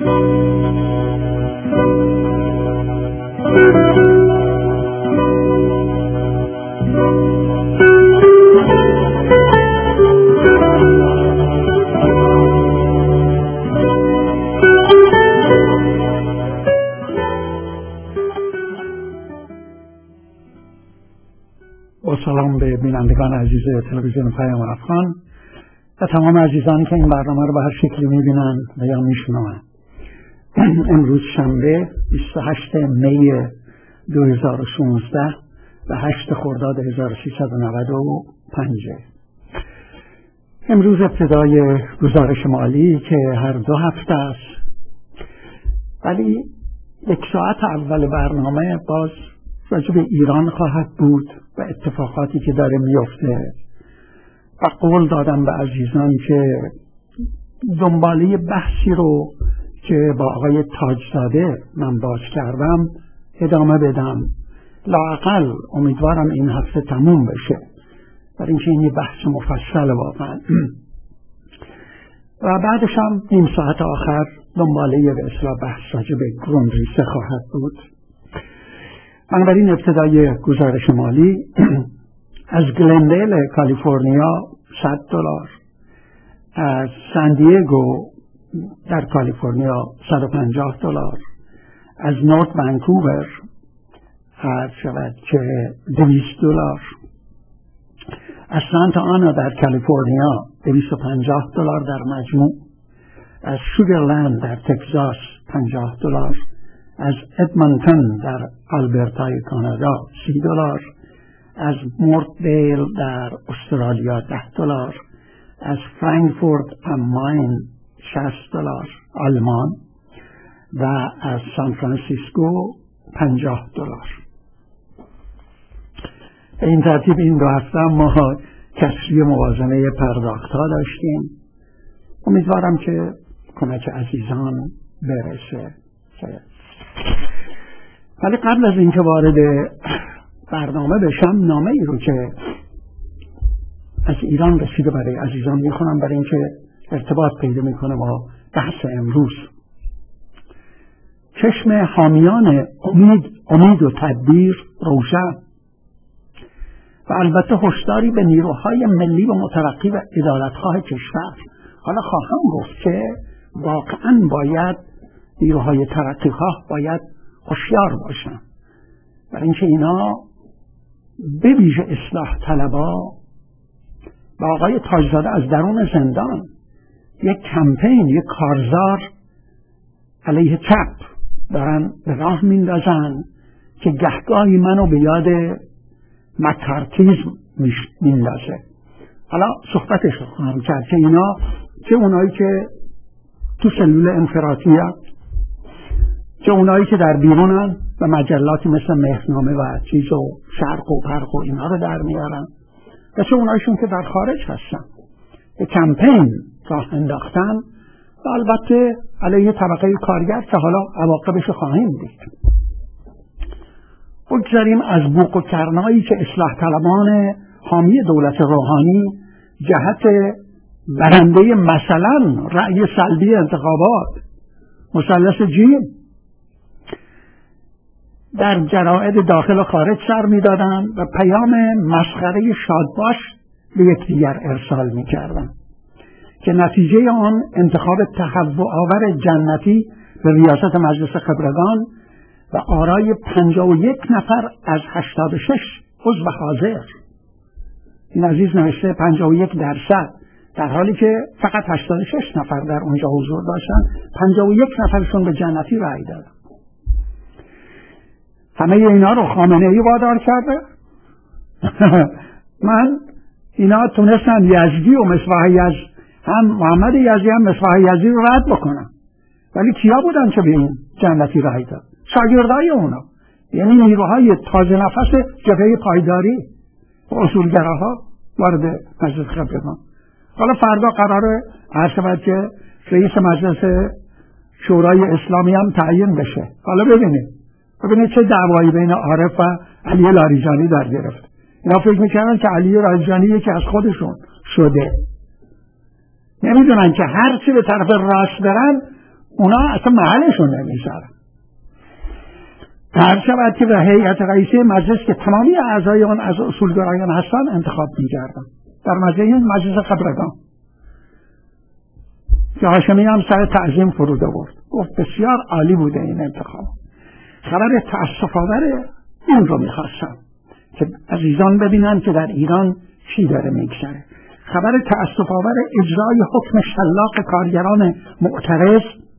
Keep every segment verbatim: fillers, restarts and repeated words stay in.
سلام به بینندگان عزیز تلویزیون پیام افغان و تمام عزیزانی که این برنامه رو به هر شکلی میبینن و یا میشنون. امروز شنبه بیست و هشتم می دو هزار و شانزده و هشتم خرداد هزار و سیصد و نود و پنج. امروز ابتدای گزارش مالی که هر دو هفته است، ولی یک ساعت اول برنامه باز راجع به ایران خواهد بود و اتفاقاتی که داره میفته و قول دادم به عزیزان که دنباله بحثی رو که با آقای تاجزاده من باز کردم ادامه بدم. لااقل امیدوارم این هفته تموم بشه، برای اینکه این یه بحث مفصل واقعا. و بعدش هم نیم ساعت آخر دنباله به اصطلاح بحث راجع به گرونریسه خواهد بود. بنابراین ابتدای گزارش مالی از گلندیل کالیفرنیا صد دلار، از سان دیگو در کالیفرنیا صد و پنجاه دلار، از نورت ونکوور هر شود که دویست دلار، از سانتا آنا در کالیفرنیا دویست و پنجاه دلار در مجموع، از شوگرلند در تگزاس پنجاه دلار، از ادمونتون در آلبرتای کانادا سی دلار، از مورتدیل در استرالیا ده دلار، از فرانکفورت ام ماین شصت دلار آلمان و از سان فرانسیسکو پنجاه دلار. این ترتیب این دو هفته ما کسری موازنه پرداخت ها داشتیم. امیدوارم که کمک عزیزان برسه. ولی قبل از اینکه وارد برنامه بشم، نامه ای رو که از ایران رسیده برای عزیزان میخونم، برای اینکه ارتباط پیدا میکنه با بحث امروز. چشم حامیان امید امید و تدبیر روشن و البته هشداری به نیروهای ملی و مترقی و عدالتخواه کشور. حالا خواهم گفت که واقعا باید نیروهای ترقیخواه باید هوشیار باشن، برای اینکه اینا به ویژه اصلاح طلبا با آقای تاجزاده از درون زندان یک کمپین، یک کارزار علیه چپ دارن به راه میندازن که گهگاهی منو به یاد مکارتیزم میندازه. حالا صحبتش رو خواهم کرد که اینا، چه اونایی که تو سلول انفراطی هست، چه اونایی که در بیرونن و مجلاتی مثل مهرنامه و چیز و شرق و پرق و اینا رو در میارن، و چه اونایشون که در خارج هستن، یک کمپین راه انداختن و البته علیه طبقه کارگر که حالا عواقبش خواهیم دید. بگذاریم از بوق و کرنایی که اصلاح طلبان حامی دولت روحانی جهت برنده مثلا رأی سلبی انتخابات مثلث جیم در جراید داخل و خارج سر می‌دادند و پیام مسخره شادباش به یکدیگر ارسال می‌کردند که نتیجه آن انتخاب تهوع آور جنتی به ریاست مجلس خبرگان و آرای پنجاه و یک نفر از هشتاد و شش عضو حاضر. این عزیز نوشته پنجاه و یک درصد، در حالی که فقط هشتاد و شش نفر در اونجا حضور داشتن، پنجاه و یک نفرشون به جنتی رأی دادن. همه اینا رو خامنه ای وادار کرده. من اینا تونستن یزدی و مصباح یزد، هم محمد یزدی هم مصباح یزدی رو رد بکنن، ولی کیا بودن که به این جنتی رأی داد؟ شاگردای اونا، یعنی نیروهای تازه نفس جبهه پایداری و اصولگراها وارد مجلس خبرگان. حالا فردا قراره هر شود که رئیس مجلس شورای اسلامی هم تعیین بشه. حالا ببینید ببینید چه دعوایی بین عارف و علی لاریجانی در گرفت. اینا فکر میکنن که علی لاریجانی یکی از خودشون شده، نمیدونن که هر چی به طرف راست برن اونا اصلا محلشون نمیذارن. هر شود که به هیئت رئیسه مجلس که تمامی اعضای آن از اصولگرایان هستند انتخاب می‌کردن در مجلس خبرگان که هاشمی هم سر تعظیم فرود آورد، گفت بسیار عالی بوده این انتخاب. خبر تأسف‌آور این رو می‌خواستم که عزیزان ببینن که در ایران چی داره میگذره. خبر تأسف‌آور اجرای حکم شلاق کارگران معترض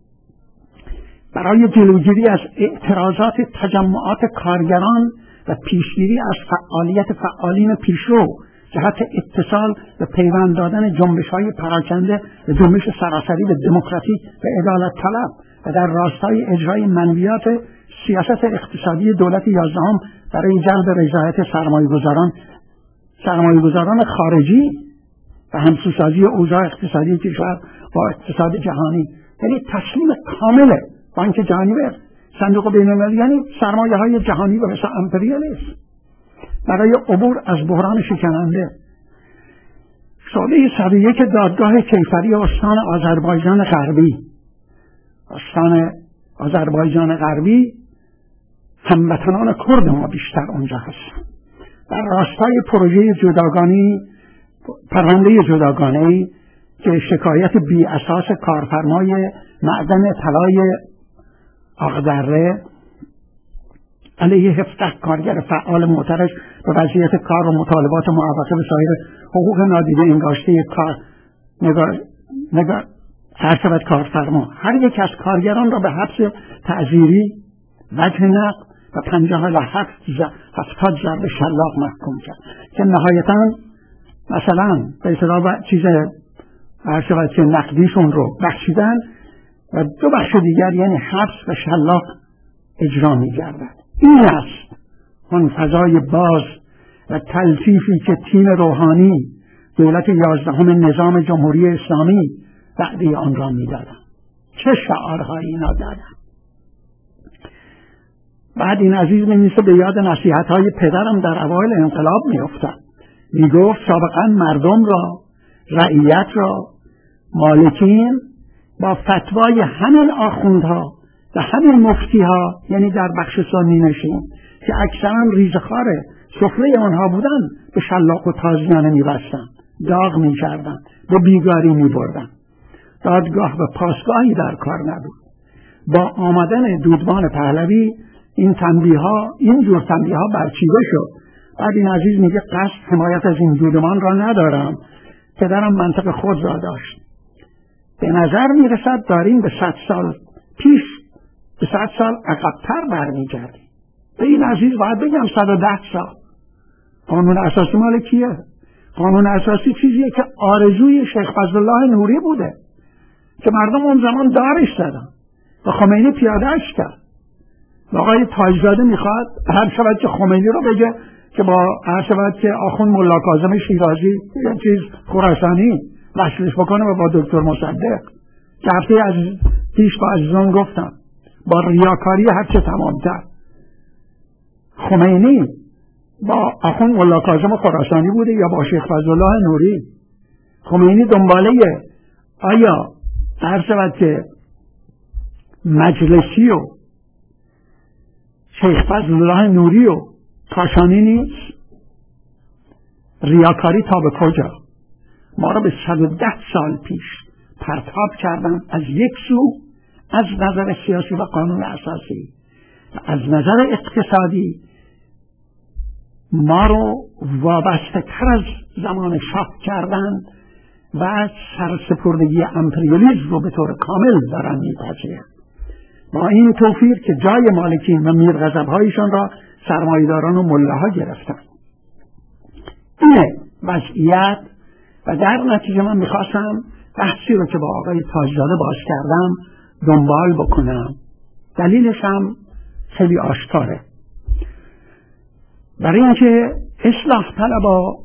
برای جلوگیری از اعتراضات تجمعات کارگران و پیشگیری از فعالیت فعالین پیشرو جهت اتصال و پیوند دادن جنبش‌های پراکنده و جنبش سراسری و دموکراتیک و عدالت طلب و در راستای اجرای منویات سیاست اقتصادی دولت یازدهم برای جلب رضایت سرمایه‌گذاران سرمایه‌گذاران خارجی و همسوسازی اوضاع اقتصادی کشور با اقتصاد جهانی، یعنی تسلیم کامل بانک جهانی به صندوق بین‌المللی، یعنی سرمایه‌های جهانی و مثل امپریالیسم برای عبور از بحران شکننده. شعبه صد و یک دادگاه کیفری استان آذربایجان غربی استان آذربایجان غربی هموطنان کرد ما بیشتر اونجا هستن. در راستای پروژه جداگانی پرونده جداگانه‌ای که شکایت بی اساس کارفرمای معدن طلای آقدره علیه هفده کارگر فعال معترض به وضعیت کار و مطالبات موافقه به سایر حقوق نادیده انگاشته کار نگار نگار هر شود کارفرما هر یک از کارگران را به حبس تعزیری، وجه نقد و پنجاه الی هفتاد ضرب شلاق محکوم کرد که نهایتاً مثلا به اصطلاح چیز هر شود که نقدیشون رو بخشیدن و دو بخش دیگر یعنی حبس و شلاق اجرا می گردد. این است اون فضای باز و تلطیفی که تیم روحانی دولت یازدهم نظام جمهوری اسلامی وعده آن را می دادن. چه شعارهایی اینا دادن. بعد این عزیز می نیسته به یاد نصیحت های پدرم در اوایل انقلاب می افتد. می گفت سابقا مردم را، رعیت را، مالکین با فتوای همین آخوندها و همین مفتیها، یعنی در بخش سنی نشین که اکثرا ریزخوار سفره آنها بودن، به شلاق و تازیانه می بستن، داغ می کردن، به بیگاری می بردن. دادگاه و پاسگاهی در کار نبود. با آمدن دودمان پهلوی این تنبیه ها این جور تنبیه ها برچیده شد. بعد این عزیز میگه قصد حمایت از این دودمان را ندارم، پدرم منطق خود را داشت. به نظر میرسد داریم به صد سال پیش به صد سال عقب‌تر برمیگردیم. به این عزیز باید بگم صد و ده سال. قانون اساسی مال کیه؟ قانون اساسی چیزیه که آرزوی شیخ فضلالله نوری بوده که مردم اون زمان دارش زدن و خمینی پیادهش کرد. و آقای تاجزاده میخواد هر شود که خمینی رو بگه که با هر شود که آخوند ملا کاظم شیرازی یه چیز خراسانی وصلش بکنه و با دکتر مصدق که هفته از پیش با عزیزان گفتم با ریاکاری هرچه تمامتر. خمینی با آخوند ملا کاظم خراسانی بوده یا با شیخ فضلالله نوری؟ خمینی دنباله آیا هر شود که مجلسی و شیخ فضلالله نوری و کاشانی نیست؟ ریاکاری تا به کجا؟ ما را به صد و ده سال پیش پرتاب کردن. از یک سو از نظر سیاسی و قانون اساسی و از نظر اقتصادی ما رو وابسته تر از زمان شاه کردن و سرسپردگی امپریالیسم رو به طور کامل دارن میپذیرند. با این توفیر که جای مالکین و میرغضب‌هایشان را سرمایه‌داران و ملاها گرفتن. اینه وضعیت. و در نتیجه من میخواستم بحثی رو که با آقای تاجزاده باز کردم دنبال بکنم. دلیلش هم خیلی آشکاره. برای اینکه اصلاح طلبا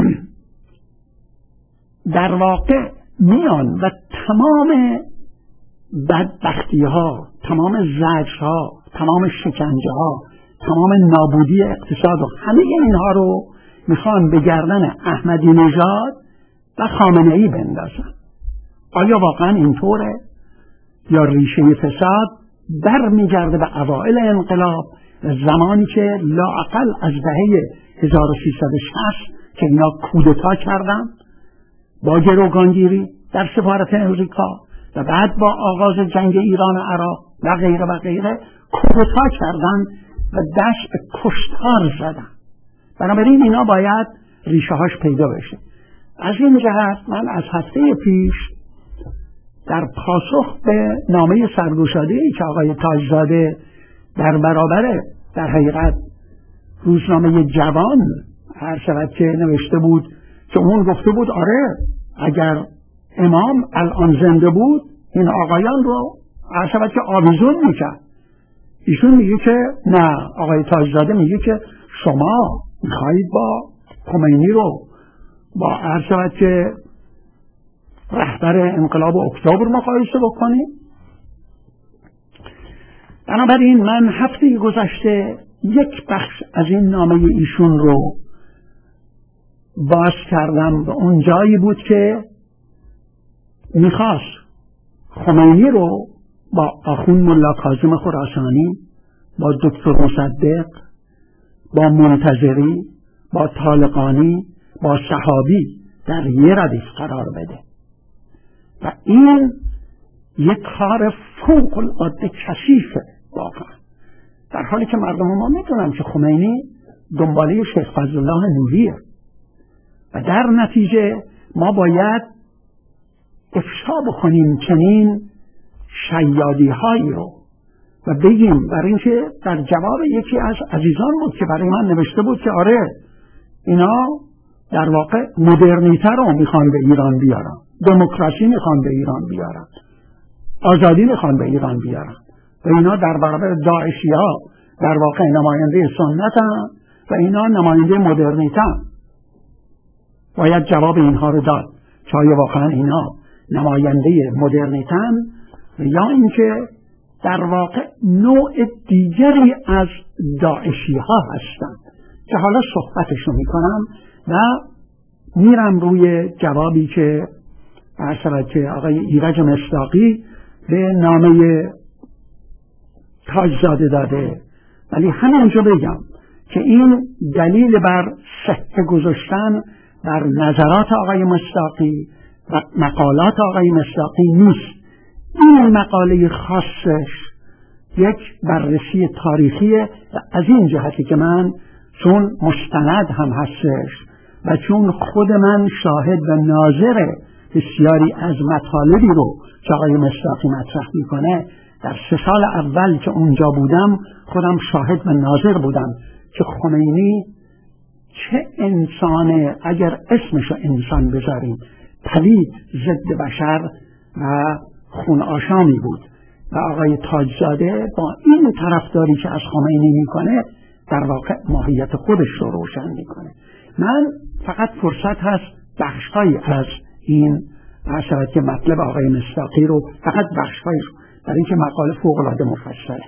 در واقع میان و تمام بدبختی ها، تمام زجر ها، تمام شکنجه ها، تمام نابودی اقتصاد و همه اینها رو میخوان به گردن احمدی نژاد و خامنه ای بندازن. آیا واقعا اینطوره؟ یا ریشه فساد برمیگرده به اوائل انقلاب، زمانی که لااقل از دهه هزار و سیصد و شصت که اینا کودتا کردن با گروگانگیری در سفارت امریکا و بعد با آغاز جنگ ایران و عراق و غیره و غیره کودتا کردن و دست به کشتار زدن. بنابراین اینا باید ریشه هاش پیدا بشه. از این جهت من از هفته پیش در پاسخ به نامه سرگشاده‌ای که آقای تاجزاده در برابر در حقیقت روزنامه جوان هر شود که نوشته بود که اون گفته بود آره اگر امام الان زنده بود این آقایان رو هر شود که آویزون میکرد. ایشون میگه که نه، آقای تاجزاده میگه که شما میخواهید با خمینی رو با هر شود که رهبر انقلاب اکتبر مقایسه بکنید. بنابراین من هفته گذشته یک بخش از این نامه ایشون رو باز کردم و اون جایی بود که میخواست خمینی رو با آخوند ملا کاظم خراسانی، با دکتر مصدق، با منتظری، با طالقانی، با صحابی در یه ردیف قرار بده و این یک کار فوق العاده کثیفه واقعا، در حالی که مردم ما میدونن که خمینی دنباله شیخ فضلالله نوریه و در نتیجه ما باید افشا بکنیم چنین شیادی هایی رو و بگیم. برای اینکه در جواب یکی از عزیزان بود که برای من نوشته بود که آره اینا در واقع مدرنیته رو میخوان به ایران بیارن، دموکراسی میخوان به ایران بیارن، آزادی میخوان به ایران بیارن و اینا در برابر داعشی ها در واقع نماینده سنت هم و اینا نماینده مدرنیته هم. باید جواب اینها رو داد که آیا واقعا اینا نماینده مدرنیته هم یا اینکه در واقع نوع دیگری از داعشی ها هستند که حالا صحبتشو میکنم و میرم روی جوابی که اصلا که آقای ایرج مصداقی به نامه تاجزاده داده. ولی همینجا بگم که این دلیل بر صحه گذاشتن بر نظرات آقای مصداقی و مقالات آقای مصداقی نیست. این مقاله خاصش یک بررسی تاریخیه و از این جهتی که من چون مستند هم هستش و چون خود من شاهد و ناظر بسیاری از مطالبی رو که آقای مصداقی مطرح میکنه، در سه سال اول که اونجا بودم خودم شاهد و ناظر بودم که خمینی چه انسانه، اگر اسمشو انسان بذاریم، پلید، ضد بشر و خون آشامی بود و آقای تاجزاده با این طرفداری که از خمینی میکنه در واقع ماهیت خودش رو روشن میکنه. من فقط فرصت هست بخشهایی از این اثرات که مطلب آقای مصداقی رو فقط بخشهایی رو برای اینکه مقاله فوق العاده مفصله.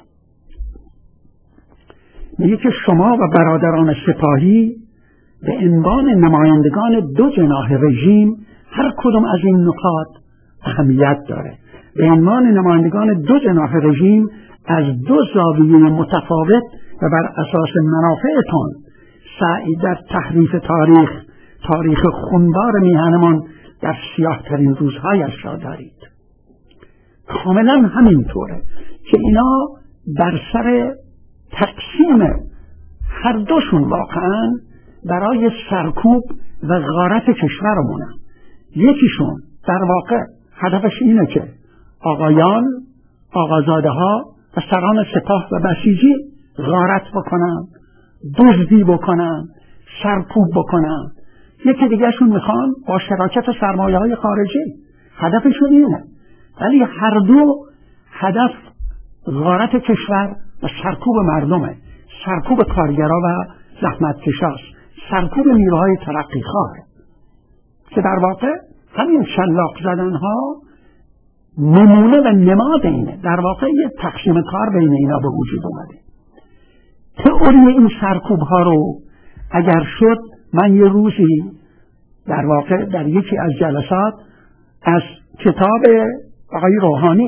میگه که شما و برادران سپاهی به عنوان نمایندگان دو جناح رژیم هر کدوم از این نکات اهمیت داره. به عنوان نمایندگان دو جناح رژیم از دو زاویه متفاوت و بر اساس منافعتان سعی در تحریف تاریخ تاریخ خونبار میهنمان در سیاه ترین روزهایش را دارید. کاملا همینطوره که اینا بر سر تقسیم هر دوشون واقعا برای سرکوب و غارت کشورمونن. یکیشون در واقع هدفش اینه که آقایان، آقازاده ها و سران سپاه و بسیجی غارت بکنن، دزدی بکنن، سرکوب بکنن. یکی دیگه شون میخوان با شراکت سرمایه های خارجی، هدفشون اینه. ولی هر دو هدف غارت کشور و سرکوب مردمه، سرکوب کارگرها و زحمتکشاست، سرکوب نیروهای ترقی خواه که در واقع همین شلاق زدن ها نمونه و نماد اینه. در واقع یه تقسیم کار بین اینا به وجود اومده. تئوری این سرکوب ها رو اگر شد، من یه روزی در واقع در یکی از جلسات از کتاب آقای روحانی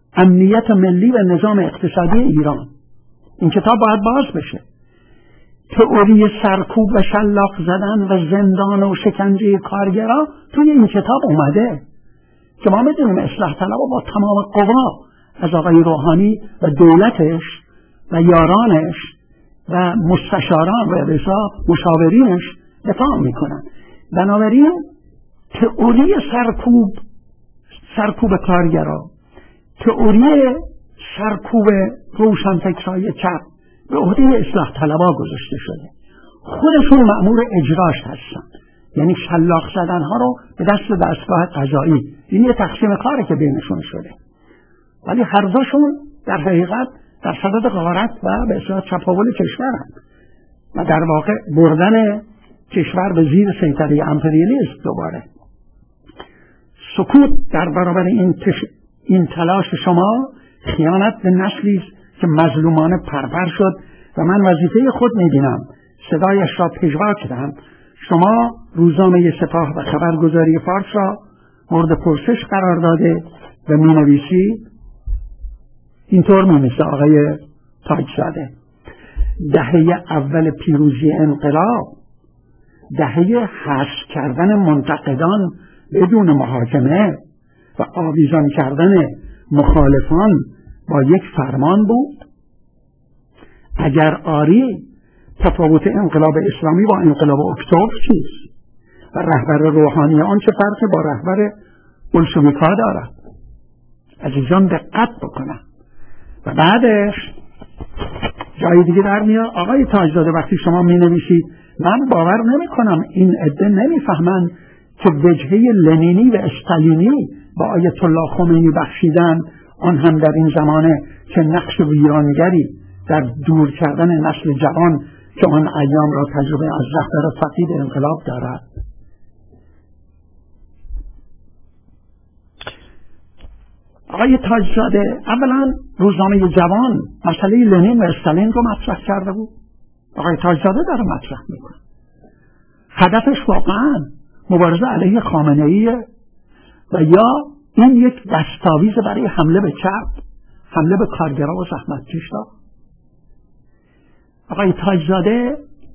امنیت ملی و نظام اقتصادی ایران. این کتاب باید باز بشه. تئوری سرکوب و شلاق زدن و زندان و شکنجه کارگرا توی این کتاب اومده که ما میدونیم اصلاح طلبها با تمام قوا از آقای روحانی و دولتش و یارانش و مستشاران و بسا مشاورینش دفاع میکنن. بنابراین تئوری سرکوب سرکوب کارگرا، تئوری سرکوب روشنفکرای چپ به عهده اصلاح طلبها گذاشته شده. خودشون مأمور اجراش هستن، یعنی شلاق زدن ها رو به دست دستگاه قضایی. این یه تقسیم کاری که بینشون شده، ولی هر دوشون در حقیقت در صدد غارت و به اصطلاح چپاول کشورند و در واقع بردن کشور به زیر سیطره امپریالیسم. دوباره سکوت در برابر این تش... این تلاش شما خیانت به نسلی که مظلومانه پرپر شد و من وظیفه خود می‌بینم صدایش را پژواک کردم. شما روزنامه سپاه و خبرگزاری فارس را مورد پرسش قرار داده و می‌نویسی اینطور می‌نویسه آقای تاجزاده: دهه اول پیروزی انقلاب دهه حذف کردن منتقدان بدون محاکمه و آویزان کردن مخالفان با یک فرمان بود. اگر آری، تفاوت انقلاب اسلامی با انقلاب اکتبر چیست؟ و رهبر روحانی آن چه فرقی با رهبر بلشویک‌ها دارد؟ عزیزان دقت بکنن. و بعدش جای دیگه در میاد آقای تاجزاده وقتی شما می نویسید من باور نمی کنم این عده نمی فهمند که وجهه لنینی و استالینی با آیت الله خمینی بخشیدن، آن هم در این زمانه که نقش ویرانگری در دور کردن نسل جوان که آن ایام را تجربه از رهبر فقید انقلاب دارد. آقای تاجزاده اولا روزنامه جوان مسئله لنین و استالین رو مطرح کرده بود. آقای تاجزاده داره مطرح میکنه. هدفش واقعا مبارزه علیه خامنه‌ای و یا این یک دستاویز برای حمله به چپ، حمله به کارگرها و زحمتکشها. آقای تاجزاده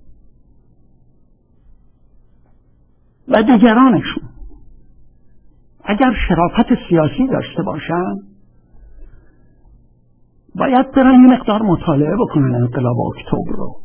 و دیگرانشون اگر شرافت سیاسی داشته باشن باید برن یه مقدار مطالعه بکنن انقلاب اکتبر رو.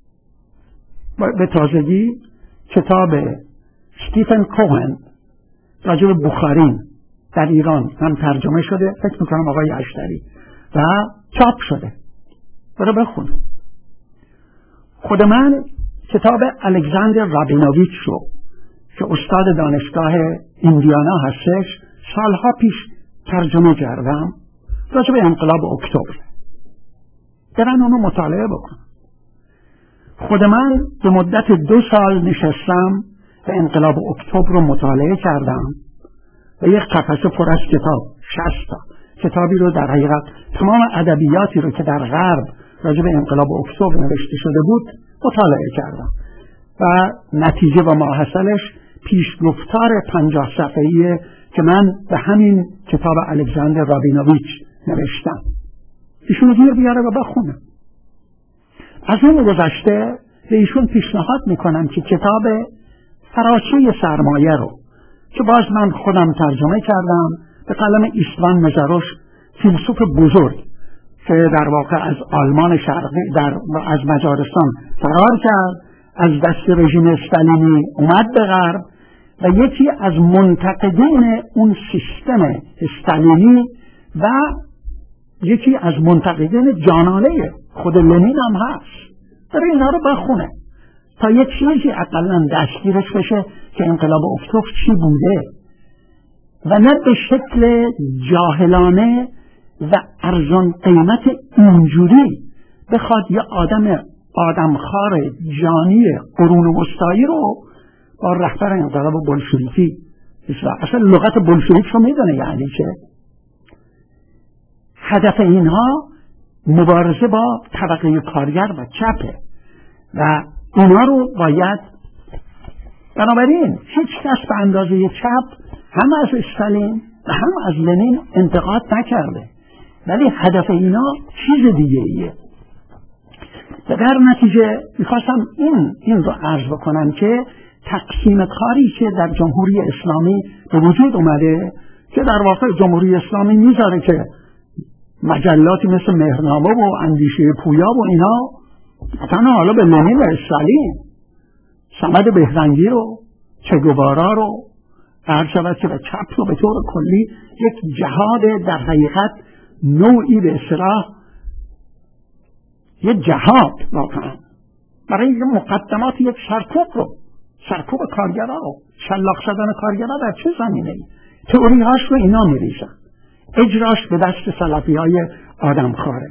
به تازگی کتاب استیفن کوهن راجع به بخارین در ایران هم ترجمه شده، فکر میکنم آقای اشتری، و چاپ شده. برو بخون. خود من کتاب الکساندر رابینوویچ رو که استاد دانشگاه ایندیانا هستش سالها پیش ترجمه کردم راجع به انقلاب اکتبر. برن اونو مطالعه بکن. خود من به مدت دو سال نشستم و انقلاب اکتبر رو مطالعه کردم و یک قفسه پر از کتاب، شصت تا کتابی رو در حقیقت تمام ادبیاتی رو که در غرب راجع به انقلاب اکتبر نوشته شده بود مطالعه کردم و نتیجه و ماحصلش پیشگفتار پنجاه صفحه‌ای که من به همین کتاب الکساندر رابینوویچ نوشتم. ایشون گیر بیاره و بخونه. از اون گذشته به ایشون پیشنهاد میکنم که کتاب فراچه سرمایه رو که باز من خودم ترجمه کردم به قلم ایستوان مزاروش، فیلسوف بزرگ که در واقع از آلمان شرقی در از مجارستان فرار کرد، از دست رژیم استالینی اومد به غرب و یکی از منتقدین اون سیستم استالینی و یکی از منتقدین جانانه خود لنین هم هست. برای اینا رو بخونه تا یک چیزی اقلا دستگیرش بشه که انقلاب اکتبر چی بوده و نه به شکل جاهلانه و ارزان قیمت اینجوری بخواد یه آدم آدمخوار جانی قرون وسطایی رو با رهبر انقلاب بولشویکی، اصلا لغت بولشویک رو میدونه یعنی چه. هدف اینها مبارزه با طبقه کارگر و چپه و اینا رو باید، بنابراین هیچ کس به اندازه چپ هم از استالین و هم از لنین انتقاد نکرده. ولی هدف اینا چیز دیگه ایه. و در نتیجه میخواستم این این رو عرض بکنم که تقسیم کاری که در جمهوری اسلامی به وجود اومده، که در واقع جمهوری اسلامی میذاره که مجلاتی مثل مهرنامه و اندیشه پویا و اینا مثلا حالا به لنین و استالین، صمد بهرنگی رو، چه گوارا رو، هر شود که به چپ رو به طور کلی یک جهاد در حقیقت نوعی به اصطلاح یک جهاد واقعا برای این مقدمات یک سرکوب رو، سرکوب کارگرها رو، شلاق شدن کارگرها در چه زمینه ای تئوری هاش رو اینا میریزن، اجراش به دست سلفی های آدم خاره.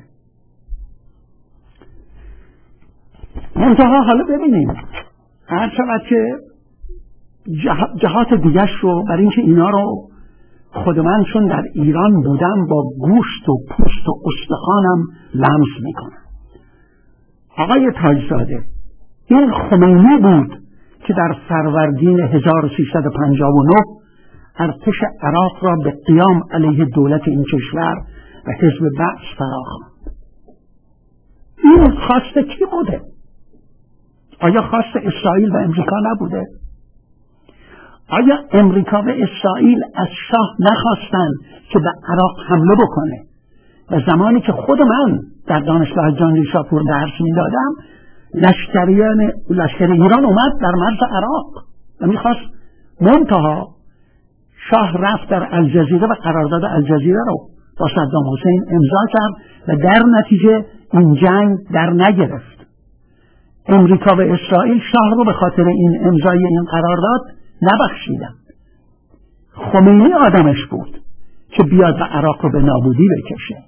منتها حالا ببینیم هر شود که جهات دیگرش رو برای اینکه اینا رو خود من چون در ایران بودم با گوشت و پوست و استخوانم لمس میکنم. آقای تاجزاده، این خمینی بود که در فروردین هزار و سیصد و پنجاه و نه ارتش عراق را به قیام علیه دولت این کشور و حزب بعث فراخواند. این خواست کی بوده؟ آیا خواست اسرائیل و امریکا نبوده؟ آیا امریکا و اسرائیل از شاه نخواستن که به عراق حمله بکنه؟ و زمانی که خود من در دانشگاه جان شاپور درس میدادم، لشکریان لشکر ایران اومد در مرز عراق و میخواست، منتها شاه رفت در الجزیره و قرارداد الجزیره رو با صدام حسین امضا کرد و در نتیجه این جنگ در نگرفت. امریکا و اسرائیل شاه رو به خاطر این امضای این قرارداد نبخشیدن. خمینی آدمش بود که بیاد و عراق رو به نابودی بکشه.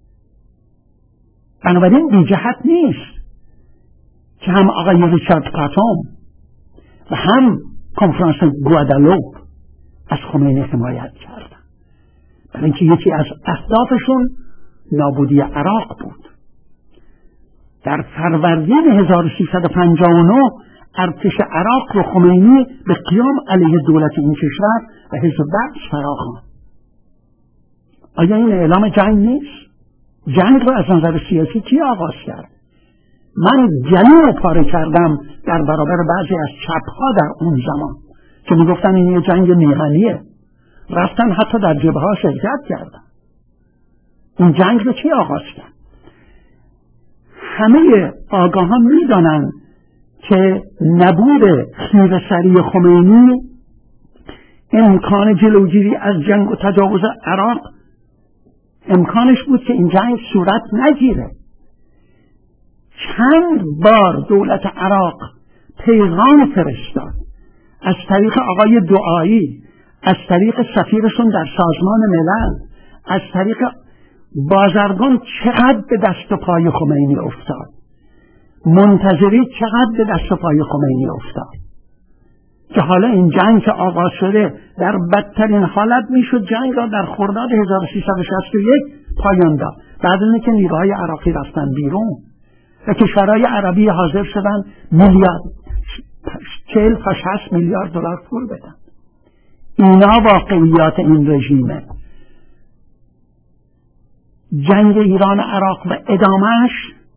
بنابراین بی جهت نیست که هم آقای ریچارد قاتوم و هم کنفرانس گوادالوپ از خمینی حمایت کردن، برای اینکه یکی از اهدافشون نابودی عراق بود. در فروردین هزار و سیصد و پنجاه و نه ارتش عراق رو خمینی به قیام علیه دولت این کشور و حزب بعث فراخواند. آیا این اعلام جنگ نیست؟ جنگ رو از نظر سیاسی کی آغاز کرد؟ من جنین رو پاره کردم در برابر بعضی از چپ‌ها در اون زمان که میگفتن این یه جنگ میهنیه، رفتن حتی در جبهه‌ها شرکت کردن. این جنگ رو کی آغاز کرد؟ همه آگاهان میدانن که نبود خیره‌سری خمینی امکان جلوگیری از جنگ و تجاوز عراق امکانش بود که این جنگ صورت نگیره. چند بار دولت عراق پیغام فرستاد از طریق آقای دعایی، از طریق سفیرشون در سازمان ملل، از طریق بازرگان، چقدر به دست و پای خمینی افتاد. منتظری چقدر به دست و پای خمینی افتاد که حالا این جنگ که آغاز شده در بدترین حالت میشد جنگ را در خرداد هزار و سیصد و شصت و یک پایان داد، بعد از اینکه نیروهای عراقی رفتن بیرون و کشورهای عربی حاضر شدن میلیارد چهل تا شصت میلیارد دلار پول بدن. اینا واقعیات این رژیمه. جنگ ایران عراق و ادامهش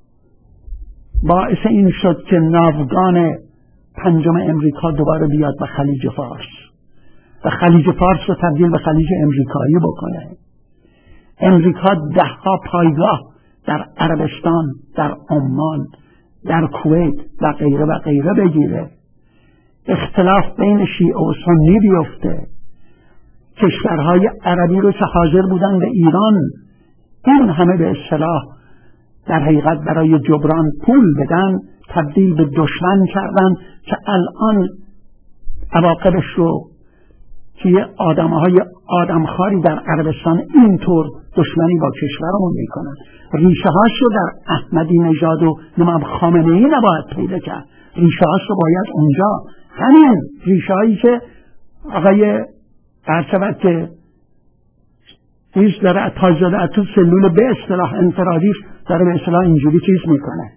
باعث این شد که ناوگان پنجم امریکا دوباره بیاد به خلیج فارس و خلیج فارس رو تبدیل به خلیج امریکایی بکنه. امریکا ده ها پایگاه در عربستان، در عمان، در کویت و غیره و غیره بگیره. اختلاف بین شیعه و سنی بیفته. کشورهای عربی رو که حاضر بودن به ایران این همه به اصطلاح در حقیقت برای جبران پول بدن، تبدیل به دشمن کردن که الان عواقبش رو که آدمهای آدمخواری در عربستان اینطور دشمنی با کشورمون میکنن. ریشه هاش رو در احمدی نژاد و امام خامنه ای نباید پیدا کرد، ریشه هاش رو باید اونجا، همین ریشه هایی که آقای ارشبت که ایش داره تاجزاده از تو سلول به اصطلاح انفرادیش داره به اصطلاح اینجوری چیز میکنه.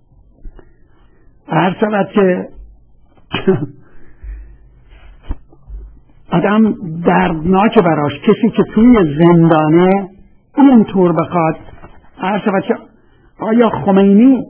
ارشبت که آدم دردناک براش کسی که توی زندانه اینطور بخواد عرض بچه آیا خمینی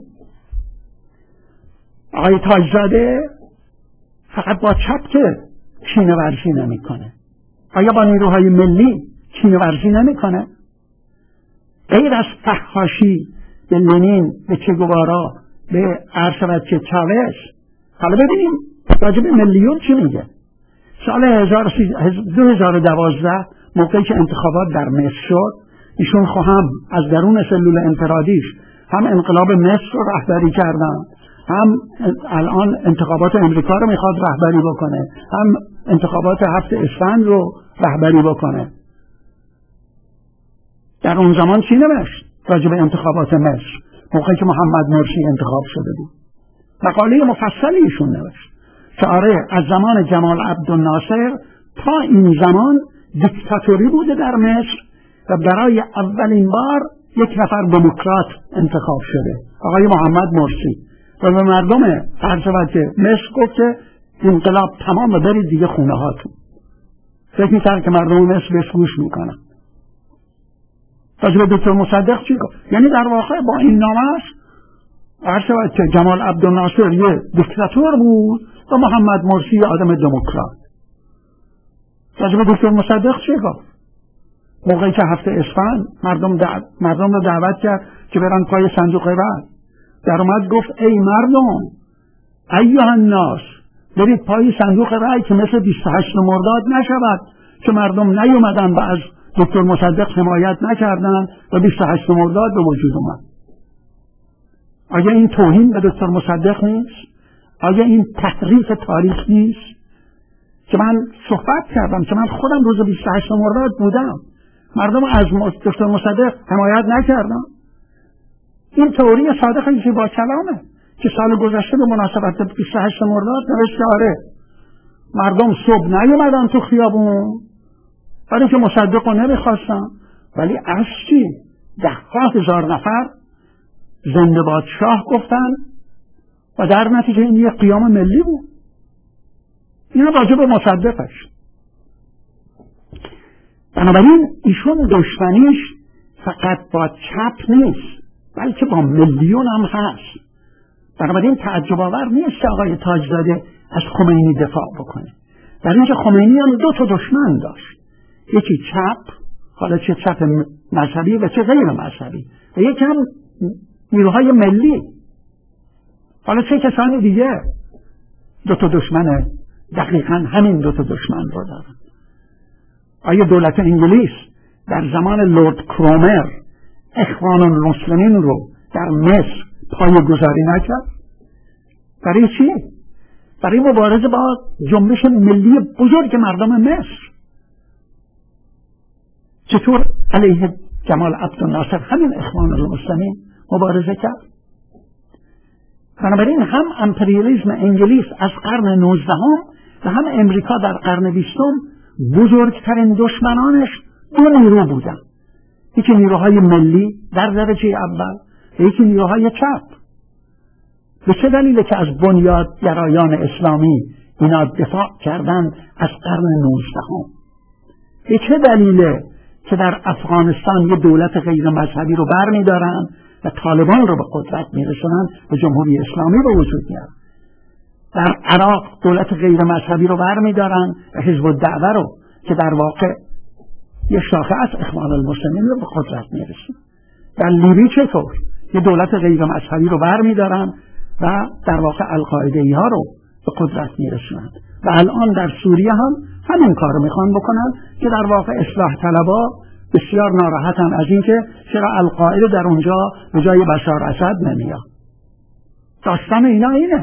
آقای تاجزاده فقط با چپ که کینه ورزی نمی کنه، آیا با نیروهای ملی کینه ورزی نمی کنه؟ غیر از فحاشی به لنین، به چگوارا، به عرض بچه چاوش. حالا ببینیم راجب ملیون چی میگه. سال دو هزار و دوازده موقعی که انتخابات در مصر شد، ایشون خواهم از درون سلول انفرادیش هم انقلاب مصر رو رهبری کردن، هم الان انتخابات امریکا رو میخواد رهبری بکنه، هم انتخابات هفت اسفند رو رهبری بکنه. در اون زمان چی نوشت راجب انتخابات مصر موقعی که محمد مرسی انتخاب شده بود؟ مقاله مفصلی ایشون نوشت که آره از زمان جمال عبدالناصر تا این زمان دیکتاتوری بوده در مصر و برای اولین بار یک نفر دموکرات انتخاب شده، آقای محمد مرسی، و به مردم فرزوجه مصر گفت که انقلاب تمام و برید دیگه خونه هاتون. فکر می‌کرد که مردم مصر بهش گوش میکنن. راجب دکتر مصدق چی گفت؟ یعنی در واقع با این نامش عرض که جمال عبدالناصر یه دیکتاتور بود و محمد مرسی آدم دموکرات. راجب دکتر مصدق چی گفت؟ موقعی که هفته اسفند مردم دع... مردم رو دعوت کرد که برن پای صندوق رای، در اومد گفت ای مردم ایها الناس برید پای صندوق رای که مثل بیست و هشت مرداد نشود که مردم نیومدن و از دکتر مصدق حمایت نکردن و بیست و هشت مرداد به وجود اومد. آیا این توهین به دکتر مصدق نیست؟ آیا این تحریف تاریخ نیست؟ که من صحبت کردم که من خودم روز بیست و هشت مرداد بودم، مردم از دکتر مصدق حمایت نکردن. این تئوری صادق خیلی با کلامه که سال گذشته به مناسبت بیست و هشت مرداد نوشته آره مردم صبح نیومدن تو خیابون برای که مصدق رو نمیخواستن، ولی از چی ده ها هزار نفر زنده باد شاه گفتن و در نتیجه این یک قیام ملی بود. این راجع به مصدقش. بنابراین ایشون دشمنیش فقط با چپ نیست بلکه با میلیون هم هست. بنابراین تعجب آور نیست که آقای تاجزاده از خمینی دفاع بکنه. در اینجا خمینی هم دو تا دشمن داشت، یکی چپ، حالا چه چپ مذهبی و چه غیر مذهبی، و یکی هم نیروهای ملی، حالا چه کسانی دیگه. دو تا دشمن دقیقا همین دو تا دشمن رو دارن. آیا دولت انگلیس در زمان لورد کرومر اخوان المسلمین رو در مصر پایه‌گذاری نکرد؟ برای چی؟ برای مبارزه با جنبش ملی بزرگ مردم مصر. چطور علیه جمال عبدالناصر همین اخوان المسلمین مبارزه کرد؟ بنابراین هم امپریالیسم انگلیس از قرن نوزدهم و هم امریکا در قرن بیستم بزرگترین دشمنانش دو نیرو بودن، یکی نیروهای ملی در درجه اول و یکی نیروهای چپ. به چه دلیله که از بنیاد گرایان اسلامی اینا دفاع کردن از قرن نوزدهم؟ به چه دلیله که در افغانستان یه دولت غیر مذهبی رو بر می دارن و طالبان رو به قدرت می رسونن و جمهوری اسلامی به وجود میاد؟ در عراق دولت غیر مذهبی رو بر می دارن و حزب الدعوه رو که در واقع یه شاخه از اخوان المسلمین رو به قدرت می رسونن. در لیبی چطور؟ یه دولت غیر مذهبی رو بر می دارن و در واقع القاعده‌ای ها رو به قدرت می رسونن. و الان در سوریه هم همین کار رو میخوان بکنن که در واقع اصلاح طلبا بسیار ناراحتن از اینکه چرا القاعده در اونجا به جای بشار اسد نمیاد. داستان اینا اینه.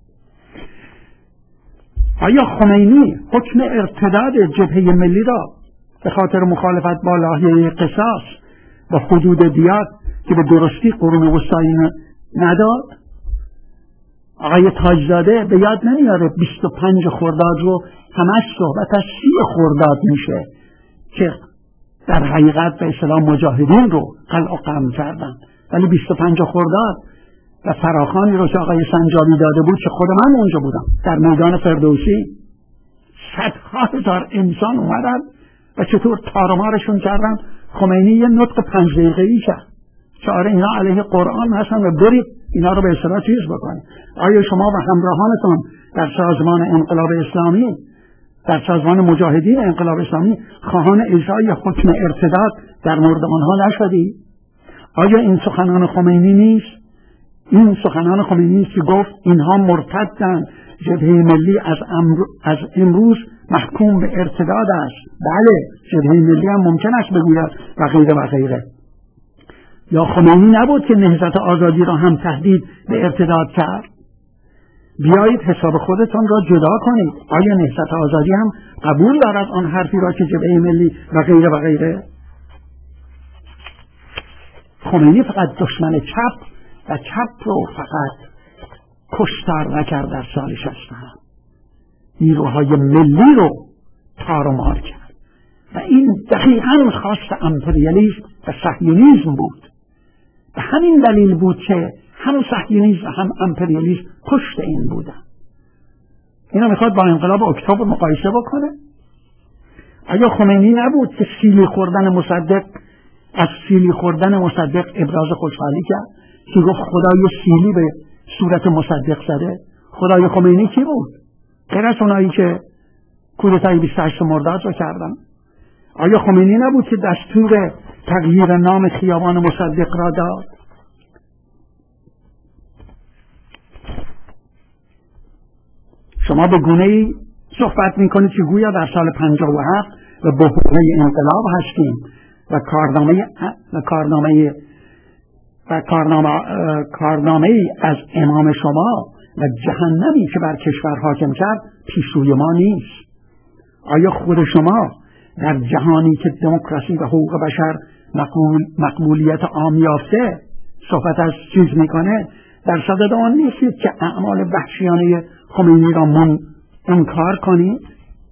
آیا خمینی حکم ارتداد جبهه ملی را به خاطر مخالفت با لایحه قصاص و حدود دیات که به درستی قرون وسطایی نداد؟ آقای تاجزاده به یاد نمیاره بیست و پنج خرداد رو همش صحبت از سی خرداد میشه که در حقیقت به اصطلاح مجاهدین رو قلع و قم کردن، ولی بیست و پنج خرداد و فراخانی رو که آقای سنجابی داده بود که خود من اونجا بودم در میدان فردوسی، صدها هزار انسان اومدن و چطور تارمارشون کردن خمینی یه نطق پنج دقیقه‌ای کرد که آره اینا علیه قرآن هستن و برید اینا رو به اصطلاح چیز بکنید. آیا شما و همراهانتون در سازمان انقلاب اسلامی، در سازمان مجاهدین انقلاب اسلامی خواهان اجرای حکم ارتداد در مورد آنها نشدید؟ آیا این سخنان خمینی نیست؟ این سخنان خمینی نیست که گفت اینها مرتدن، جبهه ملی از, امرو از امروز محکوم به ارتداد است. بله، جبهه ملی هم ممکن است بگوید و غیره و غیره. یا خمینی نبود که نهضت آزادی را هم تهدید به ارتداد کرد؟ بیایید حساب خودتان را جدا کنید. آیا نهضت آزادی هم قبول دارد آن حرفی را که جبهه ملی و غیره و غیره؟ خمینی فقط دشمن چپ و چپ رو فقط کشتار نکرد، در سال شصت و هفت نیروهای ملی رو تار و مار کرد و این دقیقاً خواست امپریالیسم و صهیونیسم بود. به همین دلیل بود که هم صهیونیسم و هم امپریالیسم پشت این بودن. اینا میخواد با انقلاب اکتبر مقایسه بکنه. آیا خمینی نبود که سیلی خوردن مصدق از سیلی خوردن مصدق ابراز خوشحالی کرد که گفت خدای سیلی به صورت مصدق زده؟ خدای خمینی کی بود؟ غیر از اونایی که کودتای بیست و هشت مرداد رو کردن. آیا خمینی نبود که دستور تغییر نام خیابان مصدق را داد؟ شما به گونه‌ای صحبت میکنید که گویا در سال پنجاه و هفت و بحران انقلاب هستیم و کارنامه و کارنامه و کارنامه کارنامه از امام شما و جهنمی که بر کشور حاکم کرد پیش روی ما نیست. آیا خود شما در جهانی که دموکراسی و حقوق بشر مقبول مقبولیت عام یافته صحبت از چیز میکنه، در صدد آن نیستید که اعمال وحشیانه خمینی را من انکار کنید؟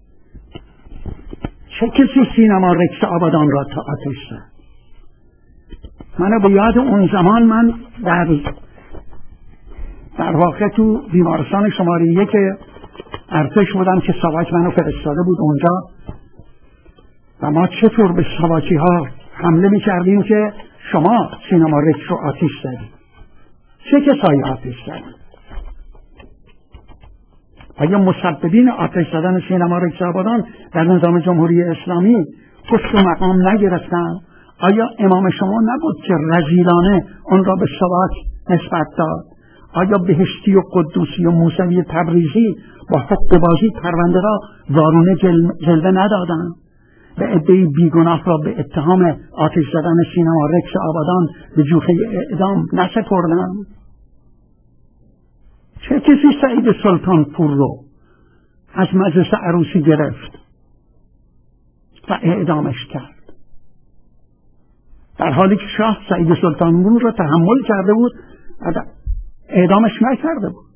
چه کسی سینما رکس آبادان را تا آتش زد؟ منو به یاد اون زمان من در در واقع تو بیمارستان شماره یک ارتش بودم که ساواک منو فرستاده بود اونجا و ما چطور به ساواکی ها حمله می کردیم که شما سینما رکس رو آتش زدید. چه کسایی آتش زدید؟ آیا مسببین آتش زدن سینما رکس آبادان در نظام جمهوری اسلامی پشت و مقام نگرفتن؟ آیا امام شما نبود که رذیلانه آن را به ساواک نسبت داد؟ آیا بهشتی و قدوسی و موسوی تبریزی با حق بازی پرونده را وارونه جل... جلوه ندادند و عده‌ای بیگناه را به اتهام آتش زدن سینما رکس آبادان به جوخه اعدام نسپردند؟ چه کسی سعید سلطانپور رو از مجلس عروسی گرفت و اعدامش کرد، در حالی که شاه سعید سلطانپور را تحمل کرده بود و اعدامش نکرده بود؟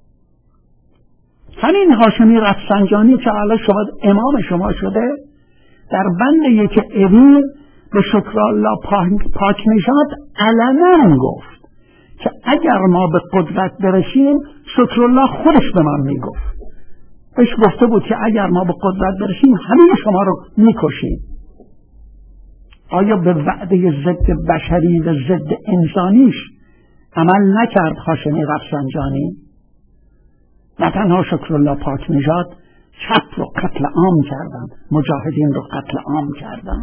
همین هاشمی رفسنجانی که الان شما امام شما شده در بند یک اوین به شکرالله پاک نژاد علنا گفت که اگر ما به قدرت برسیم شکرالله خودش به من میگفت، بهش گفته بود که اگر ما به قدرت برسیم همه شما رو میکشیم. آیا به وعده ضد بشری و ضد انسانیش عمل نکرد هاشمی رفسنجانی؟ نه تنها شکرالله پاک نژاد چپ رو قتل عام کردن، مجاهدین رو قتل عام کردن.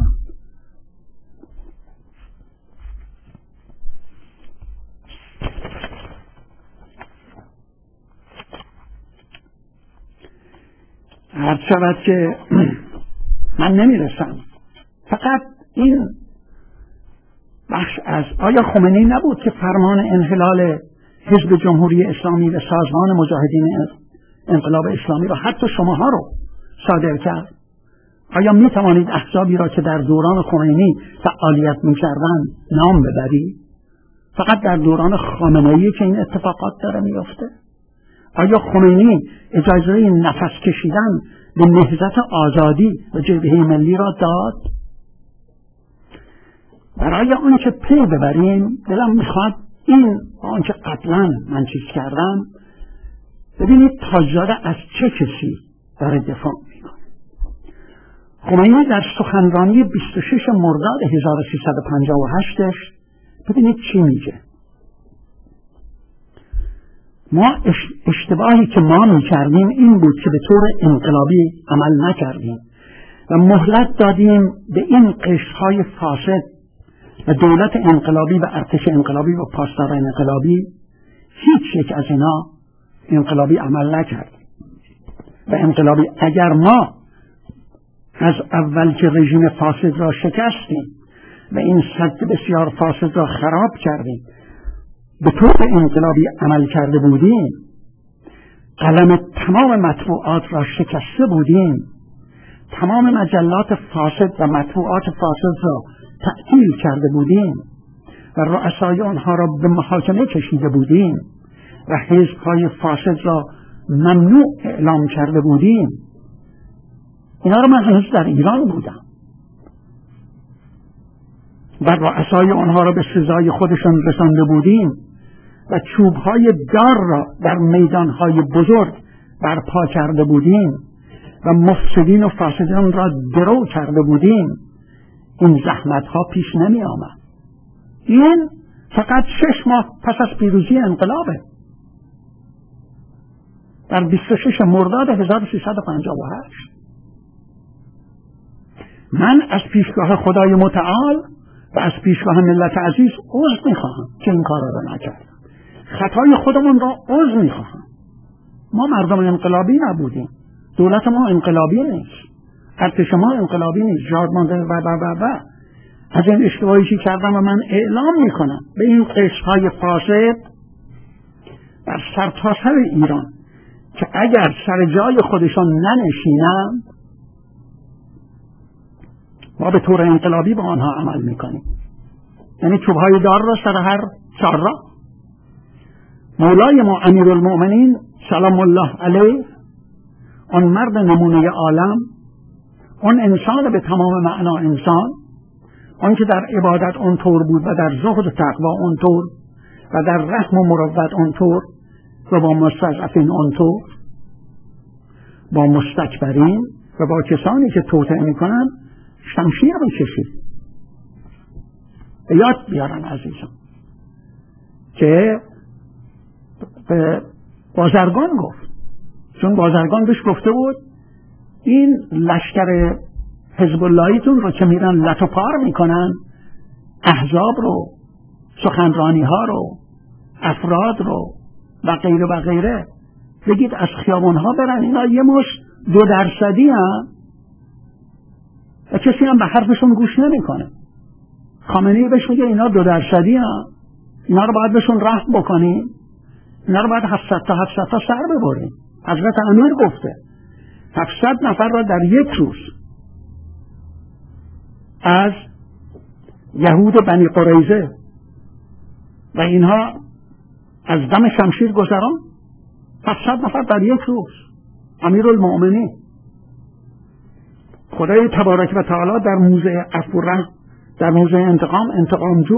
هر شود که من نمیرسم، فقط این بخش از آیا خمینی نبود که فرمان انحلال حزب جمهوری اسلامی و سازمان مجاهدین انقلاب اسلامی را حتی شماها رو صادر کرد؟ آیا می توانید احزابی را که در دوران خمینی فعالیت می کردن نام ببرید؟ فقط در دوران خامنه‌ای که این اتفاقات داره می افته؟ آیا خمینی اجازه نفس کشیدن به نهضت آزادی و جبهه ملی را داد؟ برای آن که پی ببریم دلم میخواد این آن که قبلا من چیز کردم ببینید تاجزاده از چه کسی داره دفاع میکنه. خمینی در سخنرانی بیست و شش مرداد هزار و سیصد و پنجاه و هشت ببینید چی میگه. ما اشتباهی که ما میکردیم این بود که به طور انقلابی عمل نکردیم و مهلت دادیم به این قشرهای فاسد و دولت انقلابی و ارتش انقلابی و پاسداران انقلابی. هیچ یک از اینا انقلابی عمل نکردیم و انقلابی اگر ما از اول که رژیم فاسد را شکستیم و این سد بسیار فاسد را خراب کردیم به طور انقلابی عمل کرده بودیم، قلم تمام مطبوعات را شکسته بودیم، تمام مجلات فاسد و مطبوعات فاسد را تعطیل کرده بودیم و رؤسای آنها را به محاکمه کشیده بودیم و حزب‌های فاسد را ممنوع اعلام کرده بودیم، اینا رو من هنوز در ایران بودم و رؤسای آنها را به سزای خودشان رسانده بودیم و چوبهای دار را در میدانهای بزرگ برپا کرده بودیم و مفسدین و فاسدان را درو کرده بودیم. این زحمت ها پیش نمی آمد. این فقط شش ماه پس از پیروزی انقلابه، در بیست و شش مرداد هزار و سیصد و پنجاه و هشت. من از پیشگاه خدای متعال و از پیشگاه ملت عزیز عذر میخواهم که این کار را نکردم. خطای خودمون را عذر میخواهم. ما مردم انقلابی نبودیم، دولت ما انقلابی نیست، ارتش ما انقلابی نیست، جادمانده و و و و از این اشتباهی که کردم و من اعلام میکنم به این قشرهای فاسد در سرتاسر ایران که اگر سر جای خودشان ننشینند ما به طور انقلابی با آنها عمل میکنیم، یعنی چوبهای دار را سر هر چهار را. مولای ما امیرالمؤمنین سلام الله علیه، آن مرد نمونه عالم، آن انسان به تمام معنا انسان، آن که در عبادت اونطور بود و در زهد و تقوا اونطور و در رحم و مروت اونطور و با مستضعفین اونطور، با مستکبرین و با کسانی که توطئه میکنن شمشیر بکشید. یاد بیارن عزیزان که به بازرگان گفت، چون بازرگان بهش گفته بود این لشکر حزب اللهیتون رو که میرن لط و پار میکنن، احزاب رو، سخنرانی ها رو، افراد رو و غیره و غیره، بگید از خیابان ها برن، اینا یه مش دو درصدی هم و کسی هم به حرفشون گوش نمیکنه. خامنه‌ای بهش میگه اینا دو درصدی هم، اینا رو باید بهشون رحم بکنیم، اینا رو باید هفتصد تا هفتصد تا سر ببریم. حضرت امیر گفته هفتصد نفر را در یک روز از یهود بنی قریظه و اینها از دم شمشیر گذران، هفتصد نفر در یک روز. امیرالمؤمنین خدای تبارک و تعالی در موزه عفو و رحم، در موزه انتقام انتقام جو.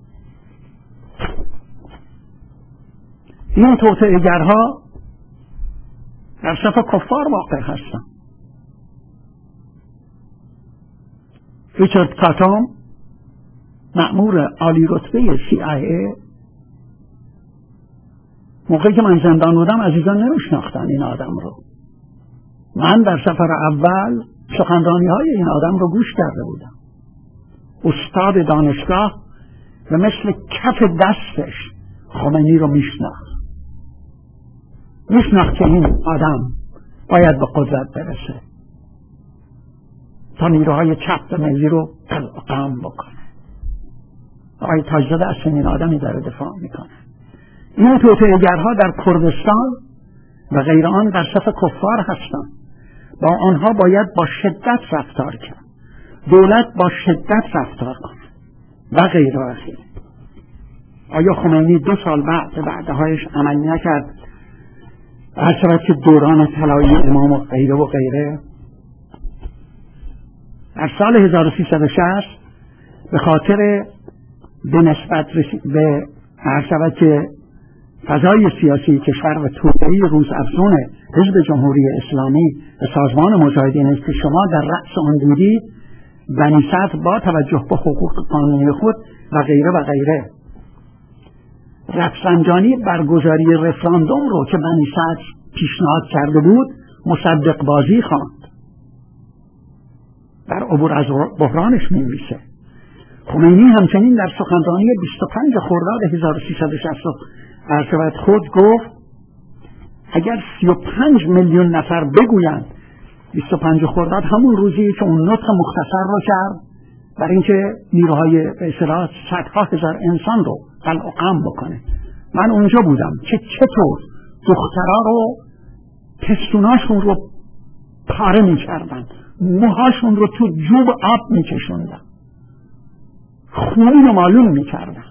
این توطئه‌گرها در صف کفار واقع هستن. ریچارد کاتام مأمور عالی رتبه سی آی ای، موقعی که من زندان بودم عزیزان نمیشناختن این آدم رو. من در سفر اول سخنرانی های این آدم رو گوش کرده بودم. استاد دانشگاه و مثل کف دستش خمینی رو میشناخت، میشناخت که این آدم باید به قدرت برسه تا نیروهای چپ ملی رو قلقم بکنه. آقای تاجزاده از چنین آدمی داره دفاع میکنه. این توطئه‌گرها در کردستان و غیر آن در صف کفار هستند. با آنها باید با شدت رفتار کرد، دولت با شدت رفتار کنه و غیر و غیر. آیا خمینی دو سال بعد وعده‌هایش عمل نکرد؟ هر شود که دوران طلایی امام و غیره و غیره. در سال هزار و سیصد و شصت به خاطر به نسبت به هر شود که فضای سیاسی کشور و توطئه‌ای روزافزون حزب جمهوری اسلامی و سازمان مجاهدین است که شما در رأس آن بودید، بنی صدر با توجه به حقوق قانونی خود و غیره و غیره رفسنجانی برگزاری رفراندوم رو که بنی صدر پیشنهاد کرده بود مصدق بازی خواند. در عبور از بحرانش می‌نویسه. خمینی همچنین در سخنرانی بیست و پنج خرداد هزار و سیصد و شصت خود گفت اگر سی و پنج میلیون نفر بگویند، بیست و پنج خرداد همون روزی که اون نطق مختصر رو کرد برای اینکه نیروهای به اصطلاح صدها هزار انسان رو قلع و قم بکنه. من اونجا بودم که چطور دخترها رو پستوناشون رو پاره می‌کردن، موهاشون رو تو جوب آب می‌کشوندن، خونی رو معلوم می‌کردن.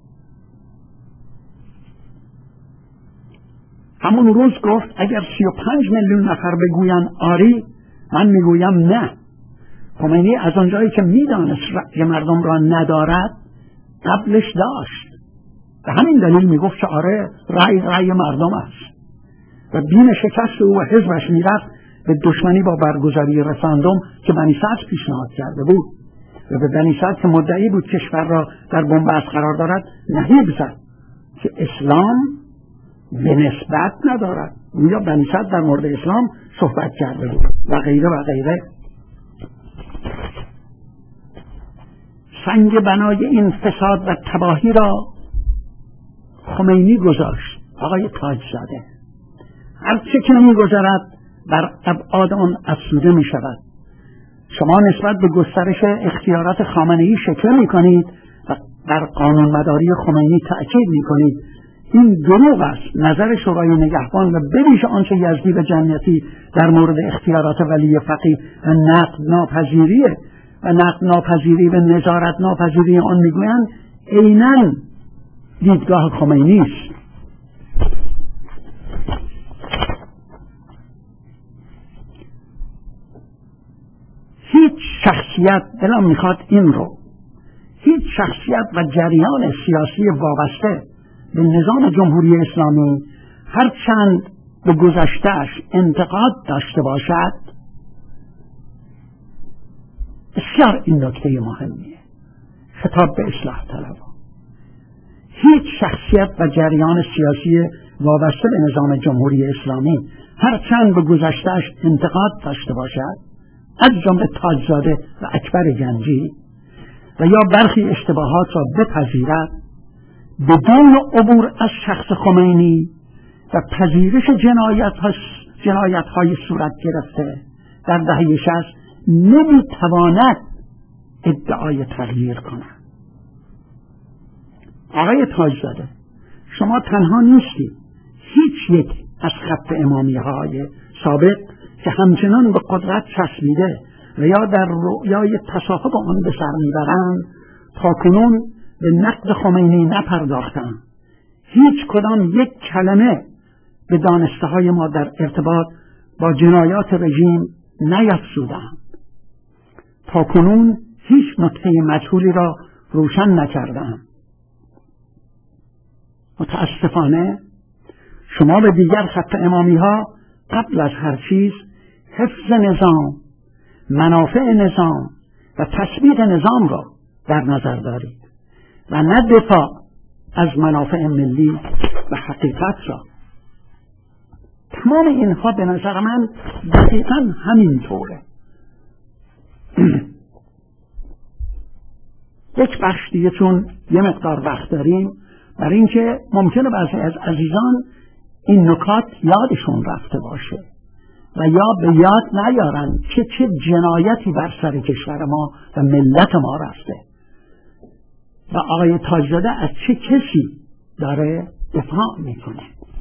همون روز گفت اگر سی و پنج میلیون نفر بگوین آری، من میگویم نه. خمینی از آنجایی که میدانست رأی مردم را ندارد قبلش داشت، به همین دلیل میگفت که آره رأی رأی مردم است و بین شکست او و حزبش میرفت به دشمنی با برگزاری رفراندوم که بنی صدر پیشنهاد کرده بود و به بنی صدر که مدعی بود کشور را در بنبست قرار دارد نهیب زد که اسلام به نسبت ندارد. گویا بنی صدر در مورد اسلام صحبت کرده بود و غیره و غیره. سنگ بنای این فساد و تباهی را خمینی گذاشت. آقای تاجزاده هر چه که می‌گذرد بر ابعاد آن افزوده می شود. شما نسبت به گسترش اختیارات خامنه‌ای شکر می کنید و بر قانونمداری خمینی تأکید می کنید. این دروغ است. نظر شورای نگهبان و بویژه آنچه یزدی و جمعیتی در مورد اختیارات ولی فقیه و نقد ناپذیری و نقد ناپذیری و نظارت ناپذیری آن میگویند عیناً دیدگاه خمینی است. هیچ شخصیت دلم میخواد این رو هیچ شخصیت و جریان سیاسی وابسته به نظام جمهوری اسلامی هرچند به گذشته‌اش انتقاد داشته باشد، بسیار این نکته مهمیه، خطاب به اصلاح طلبان، هیچ شخصیت و جریان سیاسی وابسته به نظام جمهوری اسلامی هرچند به گذشته‌اش انتقاد داشته باشد، از جمله تاجزاده و اکبر گنجی، و یا برخی اشتباهات را بپذیرد بدون عبور از شخص خمینی و پذیرش جنایت ها جنایت های صورت گرفته در دهه شصت نمیتواند ادعای تغییر کند. آقای تاجزاده شما تنها نیستید. هیچ یک از خط امامی های سابق که همچنان به قدرت چسبیده و یا در رؤیای تصاحب آن به سر میبرند تا کنون به نقد خمینی نپرداختند. هیچ کدام یک کلمه به دانسته های ما در ارتباط با جنایات رژیم نیفزودند. تا کنون هیچ نکته مجهولی را روشن نکردند. متاسفانه شما به دیگر خط امامی ها قبل از هر چیز حفظ نظام، منافع نظام و تثبیت نظام را در نظر دارید و نه دفاع از منافع ملی و حقیقت را. تمام اینها به نظر من دقیقاً همین طوره. یک بخش دیگه چون یه مقدار وقت داریم، برای اینکه ممکنه بعضی از عزیزان این نکات یادشون رفته باشه و یا به یاد نیارن که چه جنایتی بر سر کشور ما و ملت ما رفته و آقای تاجزاده از چه کسی داره دفاع میکنه.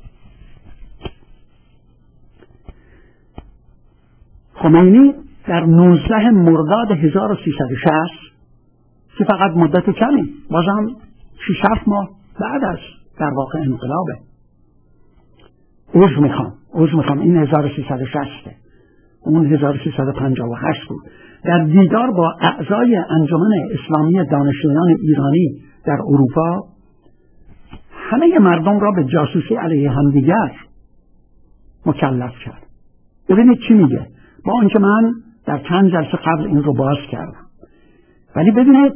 خمینی در نوزده مرداد هزار و سیصد و شصت که فقط مدت کمی، بازم شش هفت ماه بعد از در واقع انقلابه، عذر میخوام عذر میخوام این هزار و سیصد و شصت، اون هزار و سیصد و پنجاه و هشت بود، در دیدار با اعضای انجمن اسلامی دانشجویان ایرانی در اروپا همه مردم را به جاسوسی علیه همدیگر مکلف کرد. ببینید چی میگه، با اینکه من در چند جلسه قبل این رو باز کردم، ولی ببینید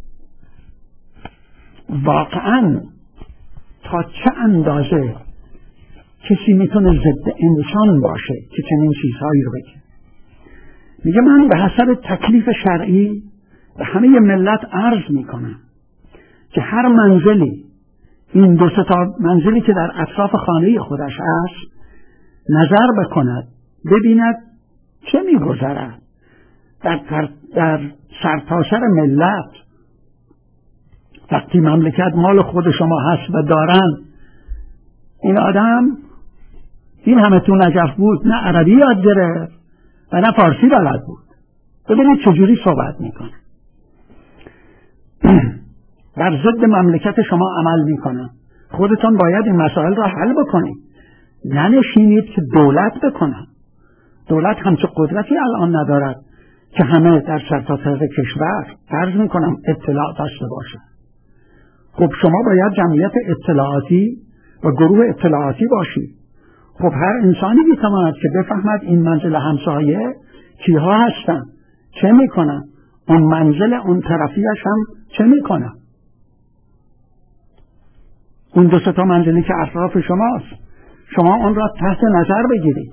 واقعا تا چه اندازه کسی میتونه ضد انسان باشه که چنین چیزهایی رو بگه. میگه من به حسب تکلیف شرعی به همه ملت عرض میکنم که هر منزلی، این دو تا منزلی که در اطراف خانه خودش است، نظر بکند ببیند چه میگذرد در, در, در سرتاسر ملت. وقتی مملکت مال خود شما هست و دارن، این آدم این همه تو نجف بود، نه عربی یاد گرفت و نه فارسی بلد بود. ببینید چجوری صحبت میکنه. در ضد مملکت شما عمل میکنن. خودتون باید این مسائل را حل بکنید، ننشینید که دولت بکنن. دولت همچه قدرتی الان ندارد که همه در سرتاسر کشور عرض میکنم اطلاع داشته باشه. خب شما باید جمعیت اطلاعاتی و گروه اطلاعاتی باشید. خب هر انسانی میتواند که بفهمد این منزل همسایه کیها هستن، چه میکنن، اون منزل اون طرفیش هم چه میکنن. اون دو تا منزلی که اطراف شماست، شما اون را تحت نظر بگیرید.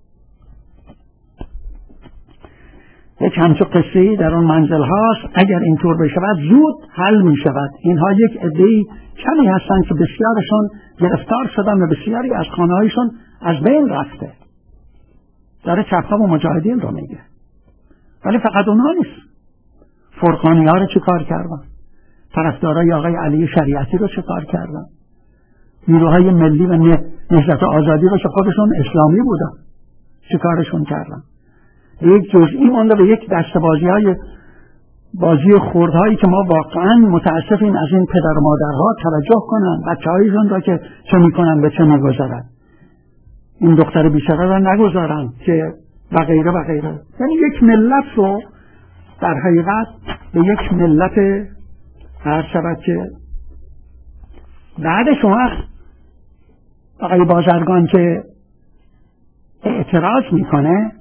یک همچه قصه‌ای در اون منزل هاست، اگر اینطور بشود زود حل می شود. اینها یک عده‌ای کمی هستند که بسیارشون گرفتار شدن و بسیاری از خانه‌هایشون از بین رفته. داره چپ‌ها و مجاهدین رو میگه. ولی فقط اونها نیست. فرقانی ها رو چه کار کردن؟ طرفدارای آقای علی شریعتی رو چه کار کردن؟ نیروهای ملی و نهضت آزادی رو که خودشون اسلامی بودن چه کارشون کردن؟ یک جزئی مونده به یک دسته‌بازی های بازی خوردهایی که ما واقعا متاسفیم از این پدر و مادرها توجه کنن بچه هایشون را که چه میکنن به چه میگذارن، این دختر بیچاره را نگذارن که و غیره و غیره. یعنی یک ملت رو در حقیقت به یک ملت هر شود که بعد شما آقای بازرگان که اعتراض میکنه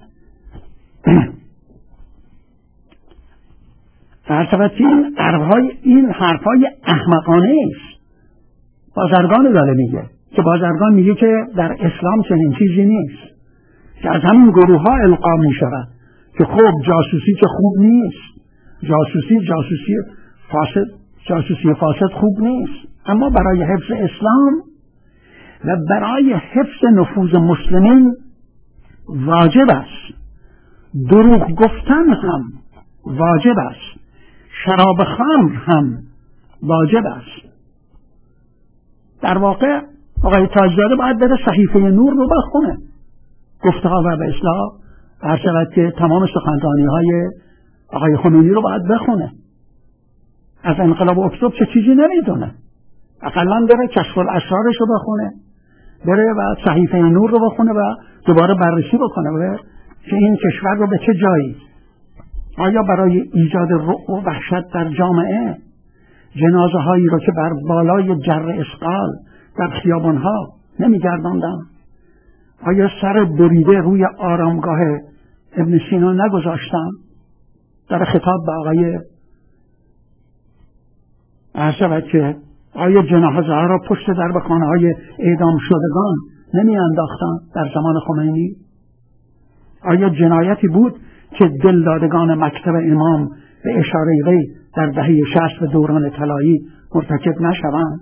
هر این حرفهای این حرفهای احمقانه است. بازرگان داره میگه که بازرگان میگه که در اسلام چنین چیزی نیست، که از همین گروه ها القا میشود که خب جاسوسی که خوب نیست، جاسوسی جاسوسی فاسد جاسوسی فاسد خوب نیست، اما برای حفظ اسلام و برای حفظ نفوذ مسلمین واجب است. دروغ گفتن هم واجب است، شراب خمر هم واجب است. در واقع آقای تاجزاده باید بره صحیفه نور رو بخونه، گفته ها و به اصلاح هر شود که تمام سخنرانی های آقای خمینی رو باید بخونه. از انقلاب اکتبر چه چیزی نمیدونه، اقلا بره کشف الاسرارش رو بخونه، بره و صحیفه نور رو بخونه و دوباره بررسی بکنه بره که این کشور رو به چه جایی، آیا برای ایجاد رعب و وحشت در جامعه جنازه هایی رو که بر بالای جر اسقال در خیابان ها نمیگرداندن، آیا سر بریده روی آرامگاه ابن سینا نگذاشتن؟ در خطاب به آقای عرض که آیا جنازه ها را پشت در خانه های اعدام شدگان نمی انداختن در زمان خمینی؟ آیا جنایتی بود که دلدادگان مکتب امام به اشاره وی در دهه شصت و دوران طلایی مرتکب نشوند؟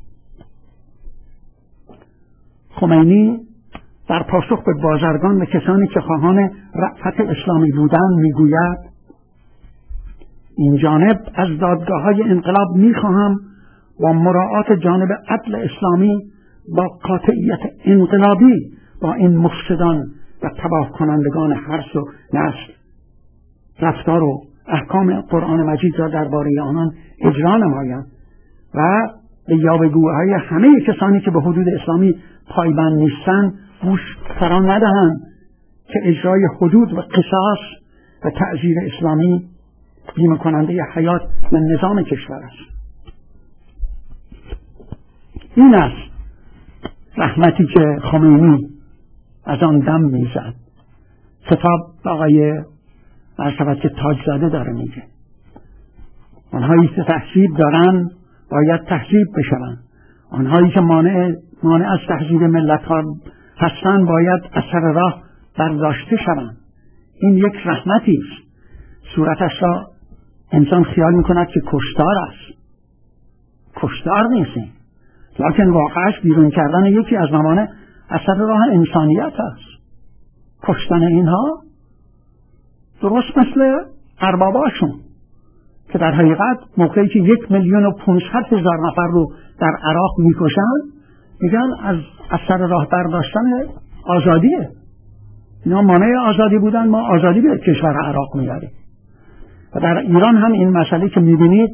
خمینی در پاسخ به بازرگان و کسانی که خواهان رأفت اسلامی بودند میگوید این جانب از دادگاه های انقلاب میخواهم با مراعات جانب عدل اسلامی با قاطعیت انقلابی با این مفسدان و تباه کنندگان حرص و نسل رفتار و احکام قرآن مجید را درباره آنان اجرا نمایند و به یاوه‌گویی‌های همه کسانی که به حدود اسلامی پایبند نیستند گوش فرا ندهند که اجرای حدود و قصاص و تعزیر اسلامی بیمه کننده حیات و نظام کشور است. این است رحمتی که خمینی از آن دم میزد. خطاب آقای مرشد که تاجزاده داره میگه آنهایی که تهذیب دارن باید تهذیب بشون، آنهایی که مانع مانع از تهذیب ملت ها هستن باید از سر راه برداشته شوند. این یک رحمتی است. صورتش را انسان خیال میکند که کشتار است، کشتار نیست، لیکن واقعش بیرون کردن یکی از موانع از سر راه انسانیت است. کشتن اینها درست مثل ارباباشون که در حقیقت موقعی که یک میلیون و پونصد هزار نفر رو در عراق میکشن میگن از از سر راه برداشتن آزادیه. اینا مانع آزادی بودن، ما آزادی به کشور عراق میاریم. و در ایران هم این مسئله که میبینید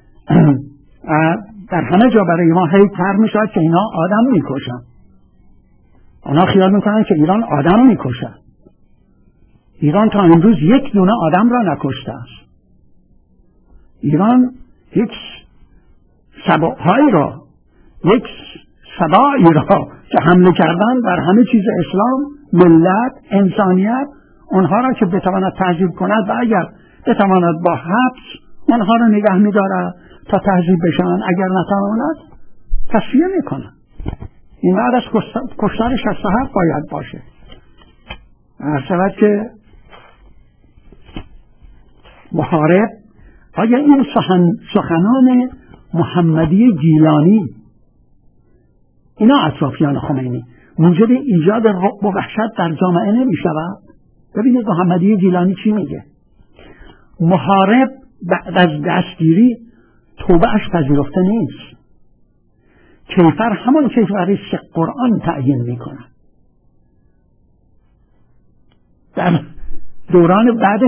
در همه جا برای ما هی تر میشود که اینا آدم میکشن. اونا خیال میکنن که ایران آدم میکشه. ایران تا امروز یک دونه آدم را نکشته است. ایران یک سباهایی را، یک سبایی را که حمله کردن بر همه چیز اسلام، ملت، انسانیت، اونها را که بتواند تعذیب کند و اگر بتواند با حبس اونها را نگه می‌دارد تا تعذیب بشن، اگر نتواند تصفیه میکنه. این بعد از کشتار شصت و هفت باید باشه. عرض که محارب، آیا این سخن سخنان محمدی گیلانی، اینا اطرافیان خمینی، موجب ایجاد رعب و وحشت در جامعه نمی شود؟ ببینید محمدی گیلانی چی میگه. محارب بعد از دستگیری توبهش پذیرفته نیست. کیفر همان کیفری که قرآن تعیین میکنه. در دوران بعدش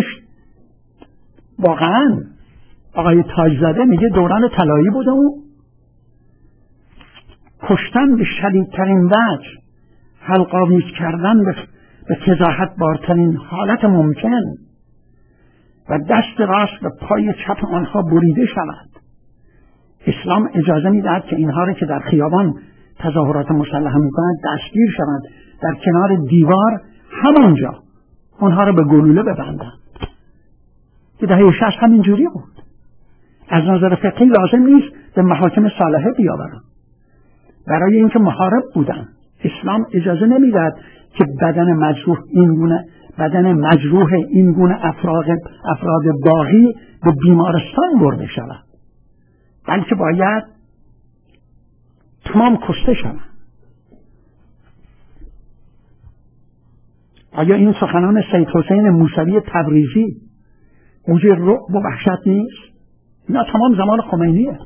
واقعا آقای تاجزاده میگه دوران طلایی بوده و کشتن به شدیدترین وجه، حلق‌آویز کردن به فضاحت بارترین حالت ممکن و دست راست و پای چپ آنها بریده شود. اسلام اجازه میدهد که اینها را که در خیابان تظاهرات مسلحه میکنند دستگیر شوند، در کنار دیوار همانجا آنها را به گلوله ببندند. که دهه شصت همین جوری بود. از نظر فقهی لازم نیست به محاکم صالحه بیاورند. برای اینکه محارب بودن اسلام اجازه نمیدهد که بدن مجروح این گونه بدن مجروح این گونه افراد افراد باقی به بیمارستان برده شود، بلکه باید تمام کشته شود. آیا این سخنان سید حسین موسوی تبریزی موجب رعب و وحشت نیست؟ اینا تمام زمان خمینیه.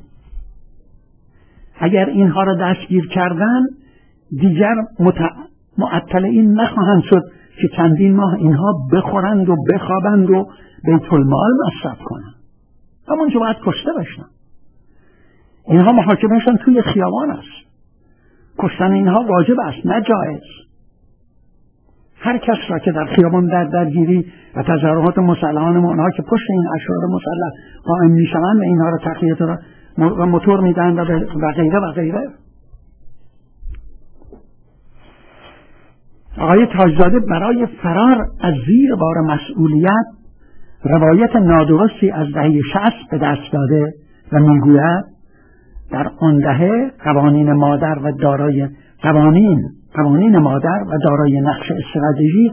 اگر اینها را دستگیر کردن دیگر معطل این نخواهند شد که چندین ماه اینها بخورند و بخوابند و بیت المال مصرف کنند. همونجا باید کشته بشن. اینها محاکمهشان توی خیابان است. کشتن اینها واجب است، نه جایز. هر کس را که در خیابان در درگیری و تظاهرات مسلحانه اونها که پشت این اشرار مسلح قائم میشوند و اینها را تقویت را و موتور میدن و غیره و غیره. آقای تاجزاده برای فرار از زیر بار مسئولیت روایت نادرستی از دهه شصت به دست داده و میگوید در آن دهه قوانین مادر و دارای قوانین قوانین مادر و دارای نقش استراتژیک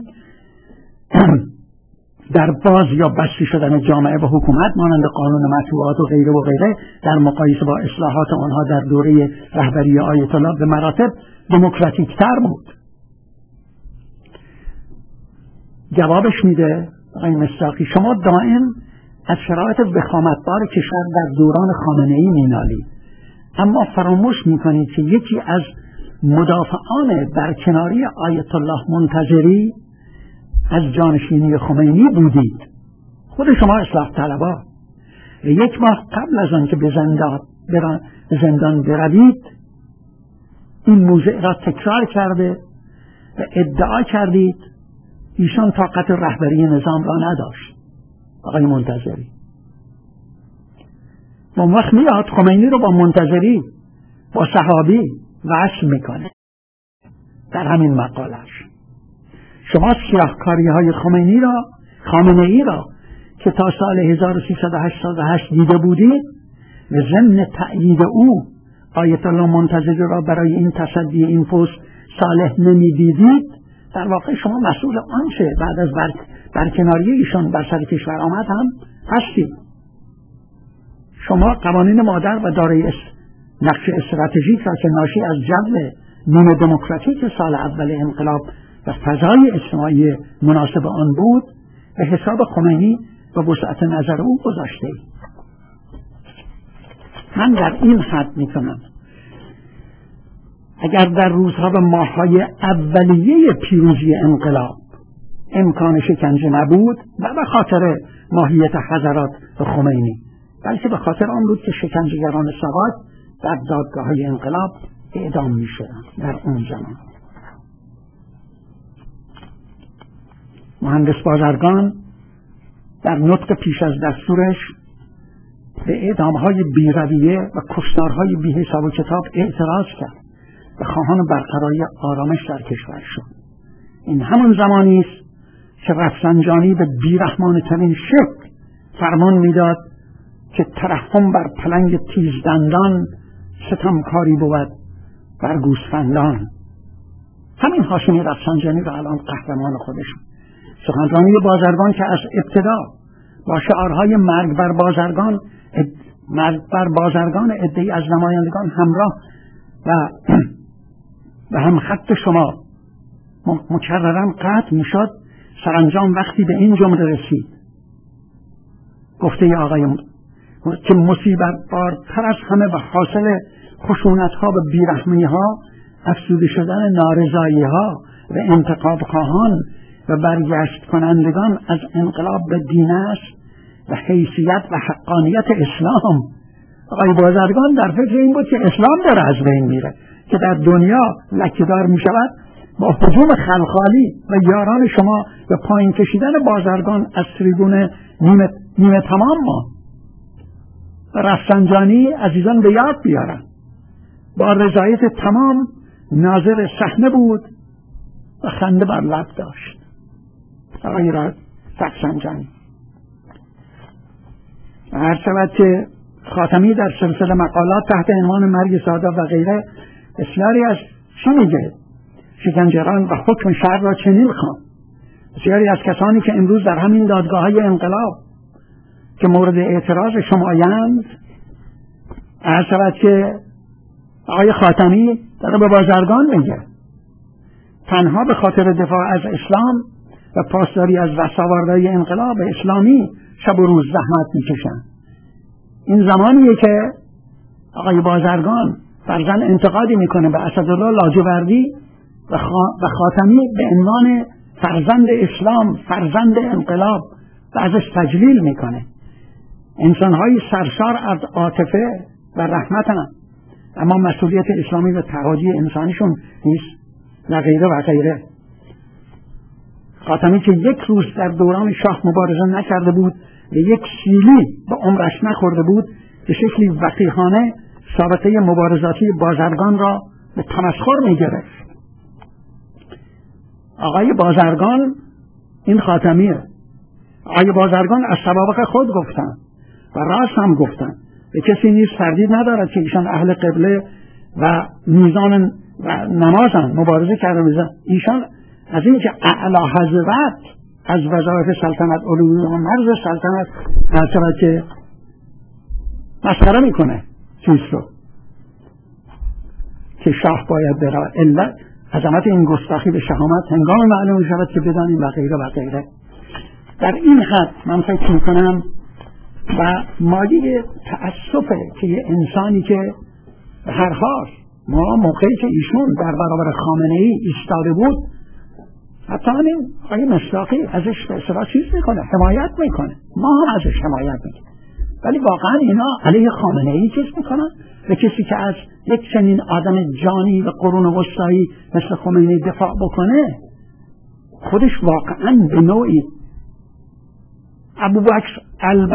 در باز یا بسته شدن جامعه و حکومت مانند قانون مطبوعات و غیره و غیره در مقایسه با اصلاحات آنها در دوره رهبری آیت الله به مراتب دموکراتیک تر بود. جوابش میده آقای مصداقی شما دائم از شرایط وخامتبار کشور در دوران خامنه‌ای مینالید، اما فراموش میکنید که یکی از مدافعان برکناری آیت الله منتظری از جانشینی خمینی بودید. خود شما اصلاح طلبا یک ماه قبل از آن که به زندان به زندان بروید این موضوع را تکرار کرده و ادعا کردید ایشان طاقت رهبری نظام را نداشت. آقای منتظری اون وقت میاد خمینی رو با منتظری، با صحابی، وصل میکنه در همین مقالش. شما سیاهکاری های خمینی را خامنه ای را که تا سال هزار و سیصد و هشتاد و هشت دیده بودید به ضمن تأیید او آیت الله منتظری را برای این تصدی این پست صالح نمیدیدید، در واقع شما مسئول آنچه بعد از بر... برکناری ایشان بر سر کشور آمد هم هستید. شما قوانین مادر و دارای نقش استراتژیک را که ناشی از جو نیمه دموکراتیک سال اول انقلاب و فضای اجتماعی مناسب آن بود به حساب خمینی و وسعت نظر او گذاشته. من در این حد میکنم اگر در روزها و ماههای اولیه پیروزی انقلاب امکان شکنجه نبود، نه به خاطر ماهیت حضرات خمینی بلکه به خاطر آن بود که شکنجهگران سواد در دادگاه‌های انقلاب اعدام می‌شدند. در اون زمان مهندس بازرگان در نطق پیش از دستورش به اعدام‌های بی‌رویه و کشتارهای بی‌حساب و کتاب اعتراض کرد و خواهان برقراری آرامش در کشور شد. این همون زمانی است که رفسنجانی به بی‌رحمانه‌ترین شکل فرمان می‌داد که ترحم بر پلنگ تیزدندان ستمکاری بود بر گوسفندان. همین هاشمی رفسنجانی را الان قهرمان خودشون. سخنرانی بازرگان که از ابتدا با شعارهای مرگ بر بازرگان مرگ بر بازرگان عده‌ای از نمایندگان همراه و و هم خط شما مکررن قطع میشد، سرانجام وقتی به این جمله رسید گفته آقای که مصیبت بارتر از همه و حاصل خشونت ها و بیرحمی ها افزوده شدن نارضایی ها و انتقام خواهان و برگشت کنندگان از انقلاب به دین است و حیثیت و حقانیت اسلام. آقای بازرگان در فکر این بود که اسلام داره از بین میره، که در دنیا لکه‌دار می شود با هجوم خلخالی و یاران شما و پایین کشیدن بازرگان از تریبون نیمه, نیمه تمام ما. رفسنجانی عزیزان به یاد بیارن با رضایت تمام ناظر صحنه بود و خنده بر لب داشت. آقای رفسنجانی هر شود که خاتمی در سلسله مقالات تحت عنوان مرگ سادات و غیره بسیاری از چی میگه؟ شکنجهران و حکم شرع را چنین خواند. بسیاری از کسانی که امروز در همین دادگاه های انقلاب که مورد اعتراض شمایند، هر شود که آقای خاتمی داره به بازرگان میگه تنها به خاطر دفاع از اسلام و پاسداری از دستاوردهای انقلاب اسلامی شب و روز زحمت میکشن. این زمانیه که آقای بازرگان فرزن انتقادی میکنه به اسدالله لاجوردی و, خا... و خاتمی به عنوان فرزند اسلام، فرزند انقلاب و ازش تجلیل میکنه. انسانهای سرشار از عاطفه و رحمت هم، اما مسئولیت اسلامی و تعهدی انسانیشون نیست و غیره و غیره. خاتمی که یک روز در دوران شاه مبارزه نکرده بود و یک سیلی به عمرش نخورده بود، به شکلی وقیحانه سابقه مبارزاتی بازرگان را به تمسخر میگرفت. آقای بازرگان این خاتمیه. آقای بازرگان از سوابق خود گفتن و راست هم گفتن. به کسی نیست تردید ندارد که ایشان اهل قبله و میزان و نمازن، مبارزه کرده بزن. ایشان از این که اعلی حضرت از وظایف سلطنت علوی و مرز سلطنت هر شود که مسخره میکنه چیز رو که شاه باید برای علت عظمت این گستاخی به شهامت هنگام معلوم شود که بدانیم و غیره و غیره. در این حد من فکر میکنم و مایه تأسفه که یه انسانی که هر حال ما موقعی که ایشون در برابر خامنه‌ای ایستاده بود، حتی همین آقای مصداقی ازش به اصطلاح چیز میکنه، حمایت میکنه، ما هم ازش حمایت میکنه، ولی واقعا اینا علیه خامنه‌ای چیز میکنن و کسی که از یک چنین آدم جانی و قرون وسطایی مثل خمینی دفاع بکنه خودش واقعا به نوعی ابوبکر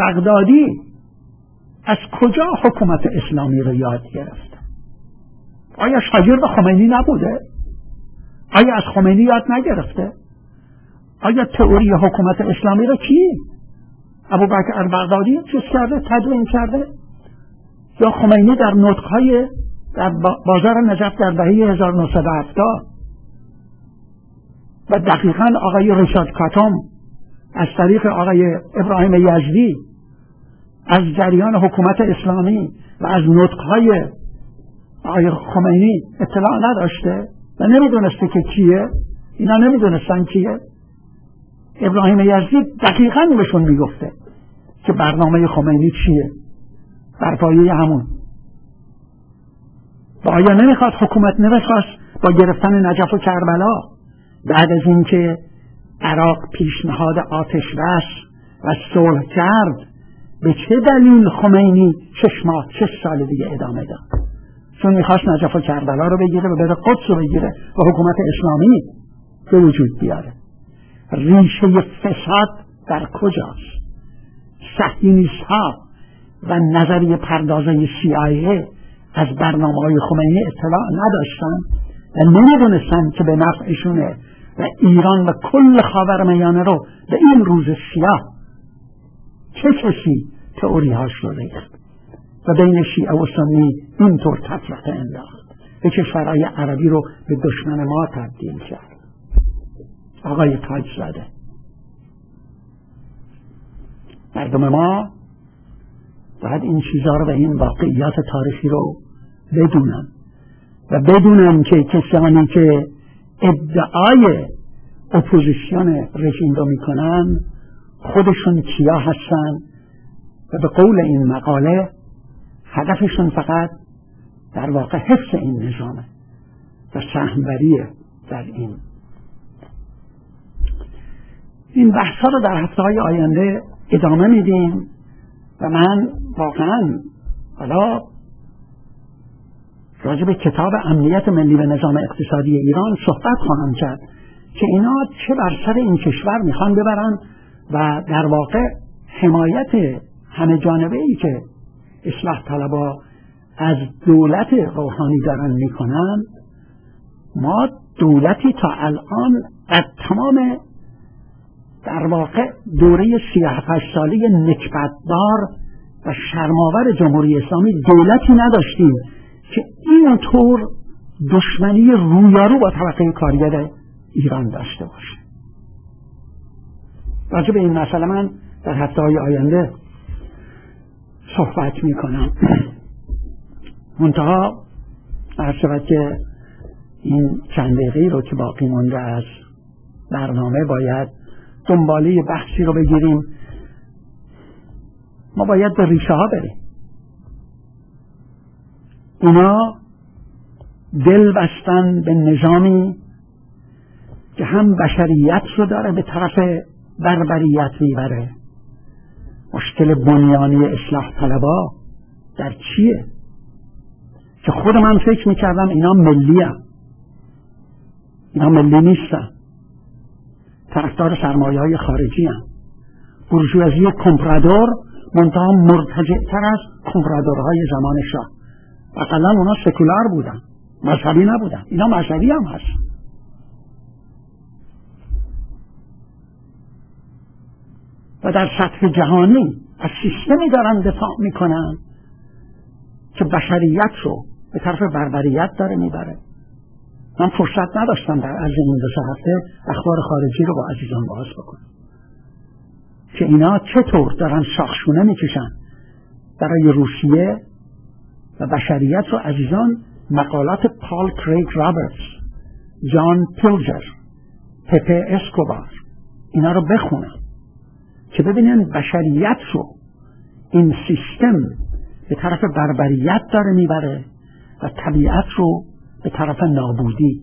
البغدادی از کجا حکومت اسلامی رو یاد گرفت؟ آیا شاگرد خمینی نبوده؟ آیا از خمینی یاد نگرفته؟ آیا تئوری حکومت اسلامی را کی؟ ابوبکر البغدادی چیز کرده، تدوین کرده؟ یا خمینی در نطق‌های در بازار نجف در دهه هزار و نهصد و هفتاد و دقیقاً آقای ریچارد کاتوم از طریق آقای ابراهیم یزدی از جریان حکومت اسلامی و از نطق‌های آقای خمینی اطلاع نداشته و نمیدونسته که کیه؟ اینا نمیدونستن کیه؟ ابراهیم یزدی دقیقاً بهشون میگفته که برنامه خمینی چیه، بر پایه همون. و آیا نمیخواد حکومت نمیخواست با گرفتن نجف و کربلا بعد از اینکه عراق پیشنهاد آتش بس و صلح کرد، به چه دلیل خمینی شش ماه شش سال دیگه ادامه داد؟ چون میخواست نجف و کربلا رو بگیره و بره قدس رو بگیره و حکومت اسلامی به وجود بیاره. ریشه فساد در کجاست؟ صهیونیست ها و نظریه پردازای سی آی ای از برنامه‌های خمینی اطلاع نداشتن و نمیدونستن که به نفعشونه و ایران و کل خاورمیانه رو به این روز سیاه چه کسی تئوری هاش رو ریخت و بین شیعه و سنی اینطور تفرقه انداخت، به کشورهای عربی رو به دشمن ما تبدیل کرد. آقای تاج‌زاده، مردم ما باید این چیزها رو و این واقعیات تاریخی رو بدونن و بدونن که کسانی که ادعای اپوزیسیون رژیم رو میکنن خودشون کیا هستن و به قول این مقاله هدفشون فقط در واقع حفظ این نظامه و سهم‌وریه در این. این بحثا رو در هفته‌های آینده ادامه میدیم و من واقعا حالا راجع به کتاب امنیت ملی و نظام اقتصادی ایران صحبت خواهم کرد که اینا چه بر سر این کشور میخوان ببرن و در واقع حمایت همه جانبه ای که اصلاح طلبها از دولت روحانی دارن میکنن. ما دولتی تا الان از تمام در واقع دوره سی و هشت ساله نکبتبار و شرم‌آور جمهوری اسلامی دولتی نداشتیم که اینطور دشمنی رویارو با طبقه کارگر ایران داشته باشه. راجع به این مسئله من در هفته‌های آینده صحبت میکنم. منتها هر شود که این چند دقیقه رو که باقی مونده از برنامه باید دنباله بحثی رو بگیریم. ما باید به ریشه ها بریم. اونا دل بستن به نظامی که هم بشریت رو داره به طرف بربریت میبره. مشکل بنیانی اصلاح طلبها در چیه؟ که خود من فکر میکردم اینا ملی هم. اینا ملی نیستن، طرفدار سرمایه های خارجی هم. بورژوازی کمپرادور منتها مرتجع تر از کمپرادورهای زمان شاه. اقلا اونا سکولار بودن، مذهبی نبودن. اینا مذهبی هم هست. و در سطح جهانی از سیستمی دارن دفاع میکنن که بشریت رو به طرف بربریت داره میبره. من فرصت نداشتم در عرض این دو سه هفته اخبار خارجی رو با عزیزان باز بکنم که اینا چطور دارن شاخشونه میکشن برای روسیه و بشریت رو. عزیزان مقالات پال کریگ رابرتس، جان پیلجر، پپه اسکوبار اینا رو بخونن که ببینن بشریت رو این سیستم به طرف بربریت داره میبره و طبیعت رو به طرف نابودی.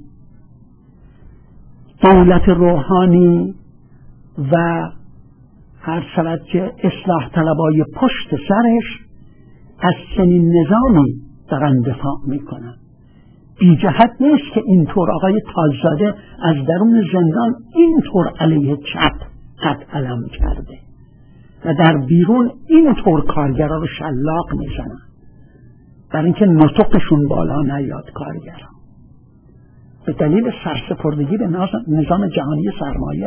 دولت روحانی و هر شود که اصلاح طلبای پشت سرش از چنین نظامی دارن دفاع میکنن. بی جهت نیست که اینطور آقای تاج‌زاده از درون زندان اینطور علیه چپ قد علم کرده و در بیرون اینطور کارگرها رو شلاق میزنن در اینکه نطقشون بالا نیاد کارگران به دلیل سرسپردگی به نظام جهانی سرمایه،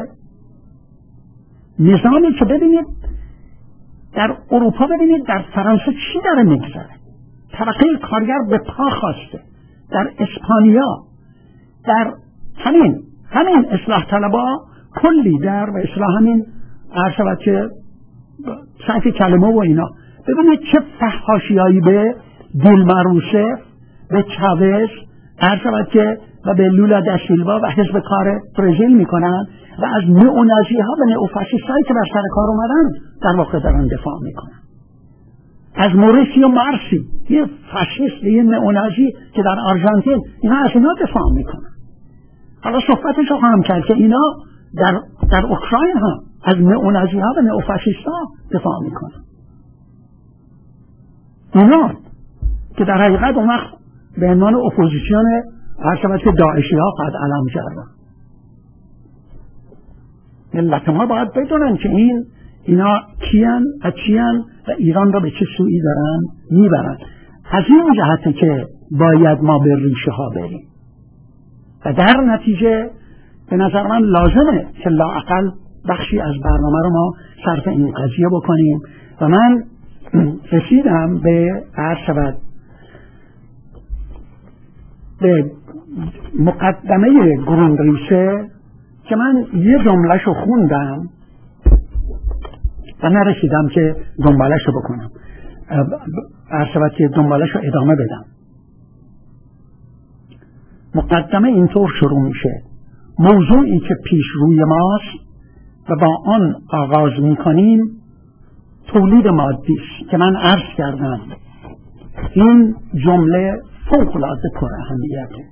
نظامی که ببینید در اروپا، ببینید در فرانسه چی داره میگذره، طبقه کارگر به پا خواسته، در اسپانیا، در همین همین اصلاح طلبا کلی در و اصلاح همین عرض شود که سعی کلمه و اینا، ببینید چه فحاشیایی به دیلما روسف، به چاوز عرض شود که و به لولا دا سیلوا و حزب کار برزیل میکنن و از نئونازی ها و نئوفاشیستایی که بر سر کار اومدن در واقع دارن دفاع میکنن. از موریسیو مارسی، یه فاشیست، یه نئونازی که در آرژانتین، اینا از اینا دفاع میکنن. حالا صحبتش رو خواهم کرد که اینا در در اوکراین هم از نئونازی ها و نئوفاشیست ها دفاع میکنن. اینا که در حقیقت اون وقت به عنوان اپوزیسیون هر شود که داعشی ها قد علم کردن. ملت ما باید بدونن که این اینا کیان و چیان و ایران را به چه سویی دارن میبرن. از این جهته که باید ما به ریشه ها بریم و در نتیجه به نظر من لازمه که لااقل بخشی از برنامه رو ما صرف این قضیه بکنیم. و من رسیدم به عرض شود به مقدمه گروندریسه که من یه جمله‌شو خوندم و نرسیدم که دنبالشو بکنم، عرض شود که دنبالشو ادامه بدم. مقدمه اینطور شروع میشه: موضوعی که پیش روی ماست و با آن آغاز میکنیم تولید مادی است که من عرض کردم این جمله فوق‌العاده پر اهمیته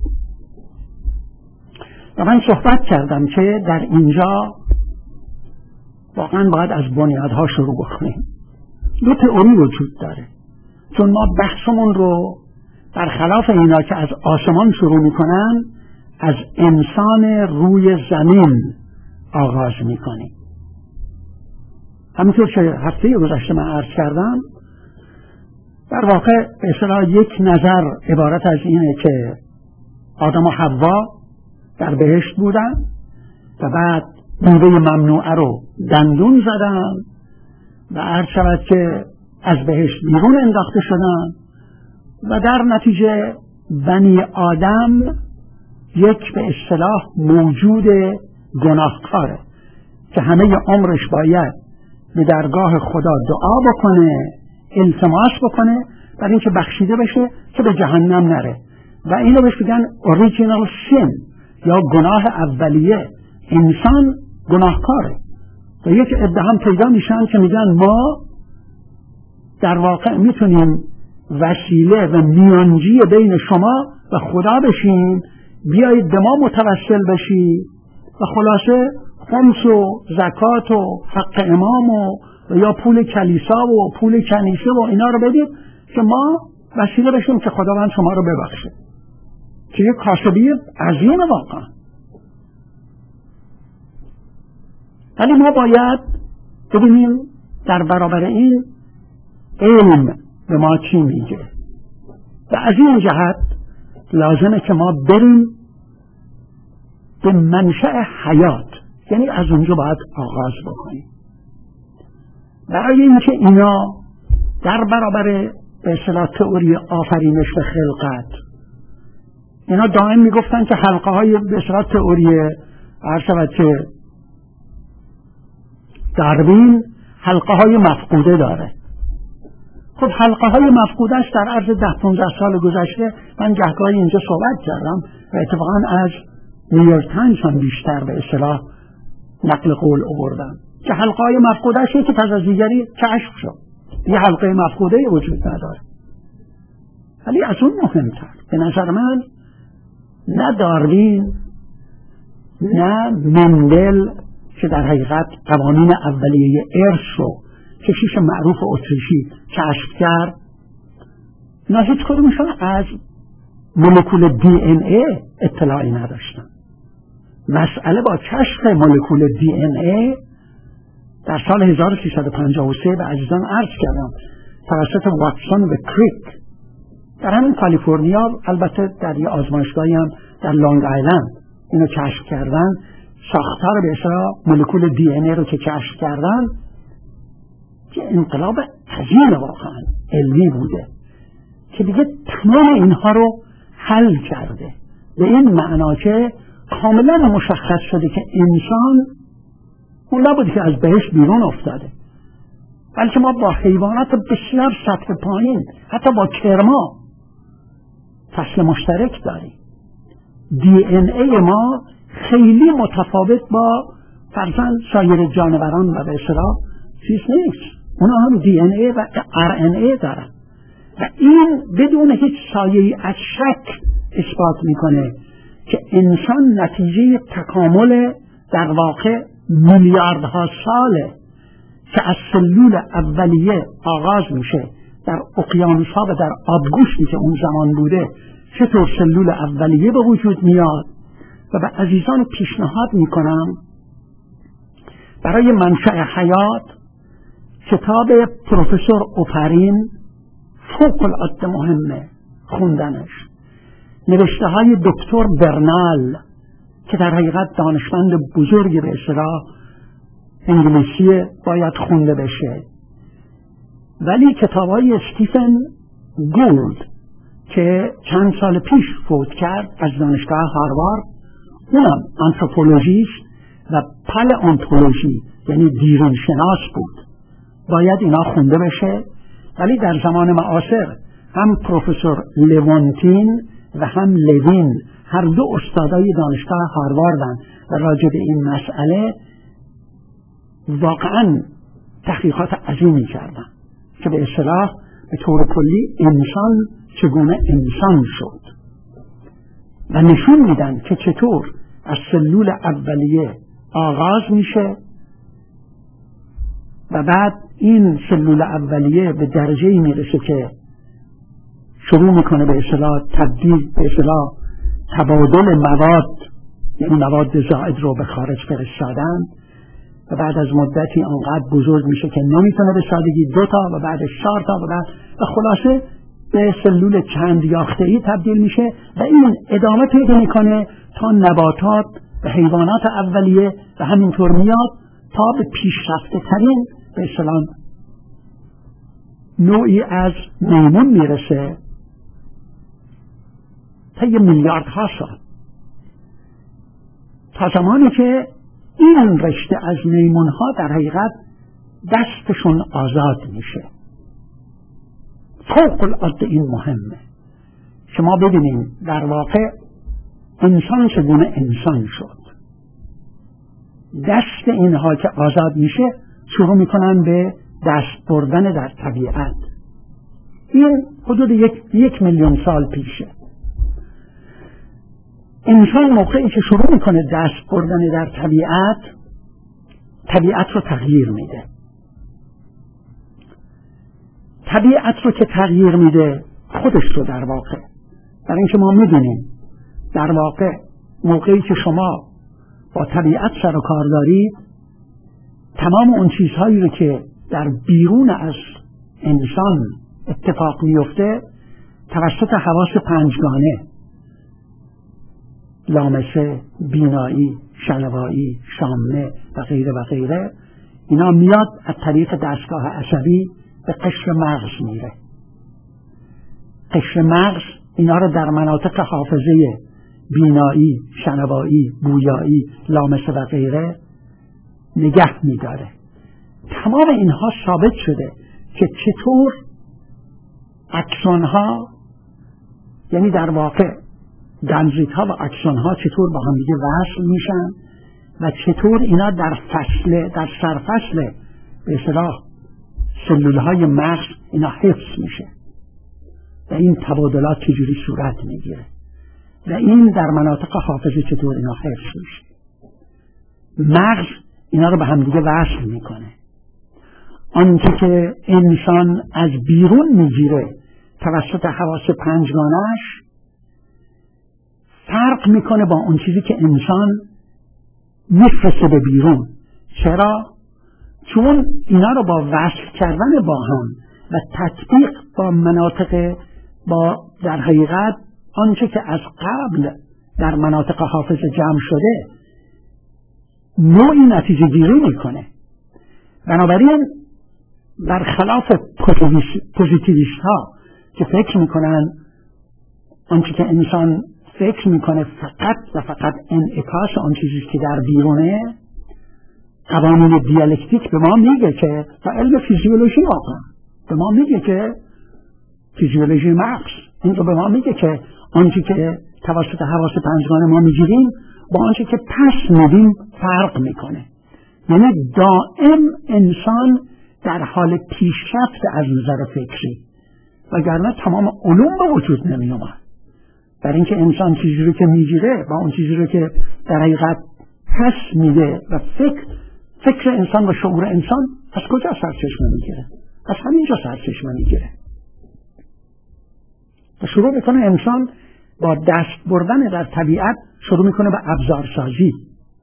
و من صحبت کردم که در اینجا واقعا باید از بنیادها شروع بکنیم. دو تئوری وجود داره، چون ما بحثمون رو برخلاف اینا که از آسمان شروع میکنن از انسان روی زمین آغاز میکنیم. همونطور که هفته گذشته من عرض کردم، در واقع به اصطلاح یک نظر عبارت از اینه که آدم و حوا در بهشت بودن و بعد میوه ممنوعه رو دندون زدن و عرض شود که از بهشت بیرون انداخته شدن و در نتیجه بنی آدم یک به اصطلاح موجود گناهکاره که همه عمرش باید به درگاه خدا دعا بکنه، التماس بکنه برای اینکه بخشیده بشه که به جهنم نره. و اینو بهش میگن اوریجینال سین یا گناه اولیه. انسان گناهکاره و یک عده هم پیدا میشن که میگن ما در واقع میتونیم وسیله و میانجی بین شما و خدا بشیم، بیایید به ما متوسل بشید و خلاصه خمس و زکات و حق امام و یا پول کلیسا و پول کنیسه و اینا رو بدید که ما وسیله بشیم که خداوند شما رو ببخشه، که یک کاسبی عظیم واقعا. ولی ما باید ببینیم در برابر این علم به ما چی میگه و از این جهت لازمه که ما بریم به منشأ حیات، یعنی از اونجا باید آغاز بکنیم. برای اینکه اینا در برابر به اصطلاح تئوری آفرینش و خلقت، اینا دائم میگفتن که حلقه های به اصطلاح تئوری عرض شود که داروین حلقه های مفقوده داره. خب حلقه های مفقوده است. در عرض ده پونزده سال گذشته من گهگاهی اینجا صحبت کردم و اتفاقا از نیویورک تایمز هم بیشتر به اصطلاح نقل قول آوردم که حلقه های مفقوده است که پس از دیگری کشف شد. یه حلقه مفقوده وجود نداره. ولی از اون مهمتر به نظر من نه داروین نه مندل که در حقیقت قوانین اولیه ارث رو کشیش معروف اتریشی کشف کرد، اینا هیچ کدومشون از مولکول دی ان ای اطلاعی نداشتن. مسئله با کشف مولکول دی ان ای در سال هزار و سیصد و پنجاه و سه به عزیزان عرض کردم توسط واتسون و کریک در همین کالیفرنیا، البته در یه آزمایشگاهی هم در لانگ آیلند اینو کشف کردن، ساختار به اصطلاح مولکول دی ان ای رو که کشف کردن، که انقلاب عظیم واقعا علمی بوده که دیگه تمام اینها رو حل کرده، به این معنا که کاملا مشخص شده که انسان اون نبوده که از بهشت بیرون افتاده، بلکه ما با حیوانات بسیار سطح پایین، حتی با کرما فصل مشترک داریم. دی ان ای ما خیلی متفاوت با فرضاً سایر جانوران و به اصطلاح چیز نیست، اونا هم دی ان ای و ار ان ای دارن و این بدون هیچ سایه‌ای از شک اثبات میکنه که انسان نتیجه تکامل در واقع میلیاردها ساله که از سلول اولیه آغاز میشه در اقیانوس‌ها و در آبگوشتی که اون زمان بوده، چطور سلول اولیه به وجود میاد. و به عزیزان پیشنهاد میکنم برای منشأ حیات کتاب پروفسور اوپرین فوق العاده مهمه خوندنش، نوشته های دکتر برنال که در حقیقت دانشمند بزرگی به اصطلاح انگلیسی باید خونده بشه، ولی کتاب های استیفن گولد که چند سال پیش فوت کرد از دانشگاه هاروارد، اونم آنتروپولوژیست و پالئونتولوژی یعنی دیرین شناس بود، باید اینا خونده بشه. ولی در زمان معاصر هم پروفسور لوونتین و هم لوین هر دو استادای دانشگاه هارواردن و راجع به این مسئله واقعا تحقیقات عظیمی کردن که به اصطلاح به طور کلی انسان چگونه انسان شد و نشون میدن که چطور از سلول اولیه آغاز میشه و بعد این سلول اولیه به درجه‌ای میرسه که شروع میکنه به اصطلاح تبدیل، به اصطلاح تبادل مواد، یعنی مواد زائد رو به خارج فرستادن و بعد از مدتی آنقدر بزرگ میشه که نمیتونه به سادگی دو تا و بعد چهار تا و بعد و خلاصه به سلول چند یافته‌ای تبدیل میشه و این ادامه پیدا میکنه تا نباتات و حیوانات اولیه و همینطور میاد تا به پیشرفته ترین به اصطلاح نوعی از میمون میرسه تا یه میلیاردها سال، تا زمانی که این رشته از میمونها در حقیقت دستشون آزاد میشه. فوق العاده این مهمه که ما ببینیم در واقع انسان چگونه انسان شد. دست اینها که آزاد میشه شروع میکنن به دست بردن در طبیعت. این حدود یک, یک میلیون سال پیشه. انسان موقعی که شروع میکنه دست بردن در طبیعت، طبیعت رو تغییر میده. طبیعت رو که تغییر میده خودش رو در واقع، برای اینکه ما میدونیم در واقع موقعی که شما با طبیعت سر و کار دارید، تمام اون چیزهایی رو که در بیرون از انسان اتفاق میفته توسط حواس پنجگانه، لامسه، بینایی، شنوایی، شامه و غیره و غیره، اینا میاد از طریق دستگاه عصبی به قشر مغز میره. قشر مغز اینا رو در مناطق حافظه بینایی، شنوایی، بویایی، لامسه و غیره نگه میداره. تمام اینها ثابت شده که چطور اکسونها، یعنی در واقع دندریت‌ها و اکسونها چطور با هم دیگه وصل میشن و چطور اینا در فصل، در سرفصل به اصطلاح سلولهای مغز اینا حفظ میشه و این تبادلات چجوری صورت میگیره و این در مناطق حافظه چطور اینا حفظ میشه. مغز اینا رو به هم دیگه وصل میکنه. آنچه که انسان از بیرون میگیره توسط حواس پنجگانش فرق میکنه با اون چیزی که انسان میفرسته به بیرون. چرا؟ چون اینا رو با وصل کردن با هم و تطبیق با مناطق با در حقیقت آنچه که از قبل در مناطق حافظه جمع شده نوعی نتیجه گیری میکنه. بنابراین برخلاف پوزیتیویست ها که فکر میکنن آنچه که انسان فکر میکنه فقط و فقط انعکاس آن چیزی که در بیرونه، قوانین دیالکتیک به ما میگه که و علم فیزیولوژی واقعا به ما میگه که فیزیولوژی مغز این رو به ما میگه که آنچه که توسط حواس پنجگانه ما میگیریم با آنچه که پس میدیم فرق میکنه. یعنی دائم انسان در حال پیشرفت از نظر فکری، وگرنه تمام علوم به وجود نمی اومد. در اینکه انسان چیزی رو که میگیره با اون چیزی رو که در حقیقت پس میده و فکر فکر انسان و شعور انسان از کجا سرچشمه میگیره؟ از همینجا سرچشمه میگیره و شروع میکنه انسان با دست بردن در طبیعت شروع میکنه به ابزارسازی.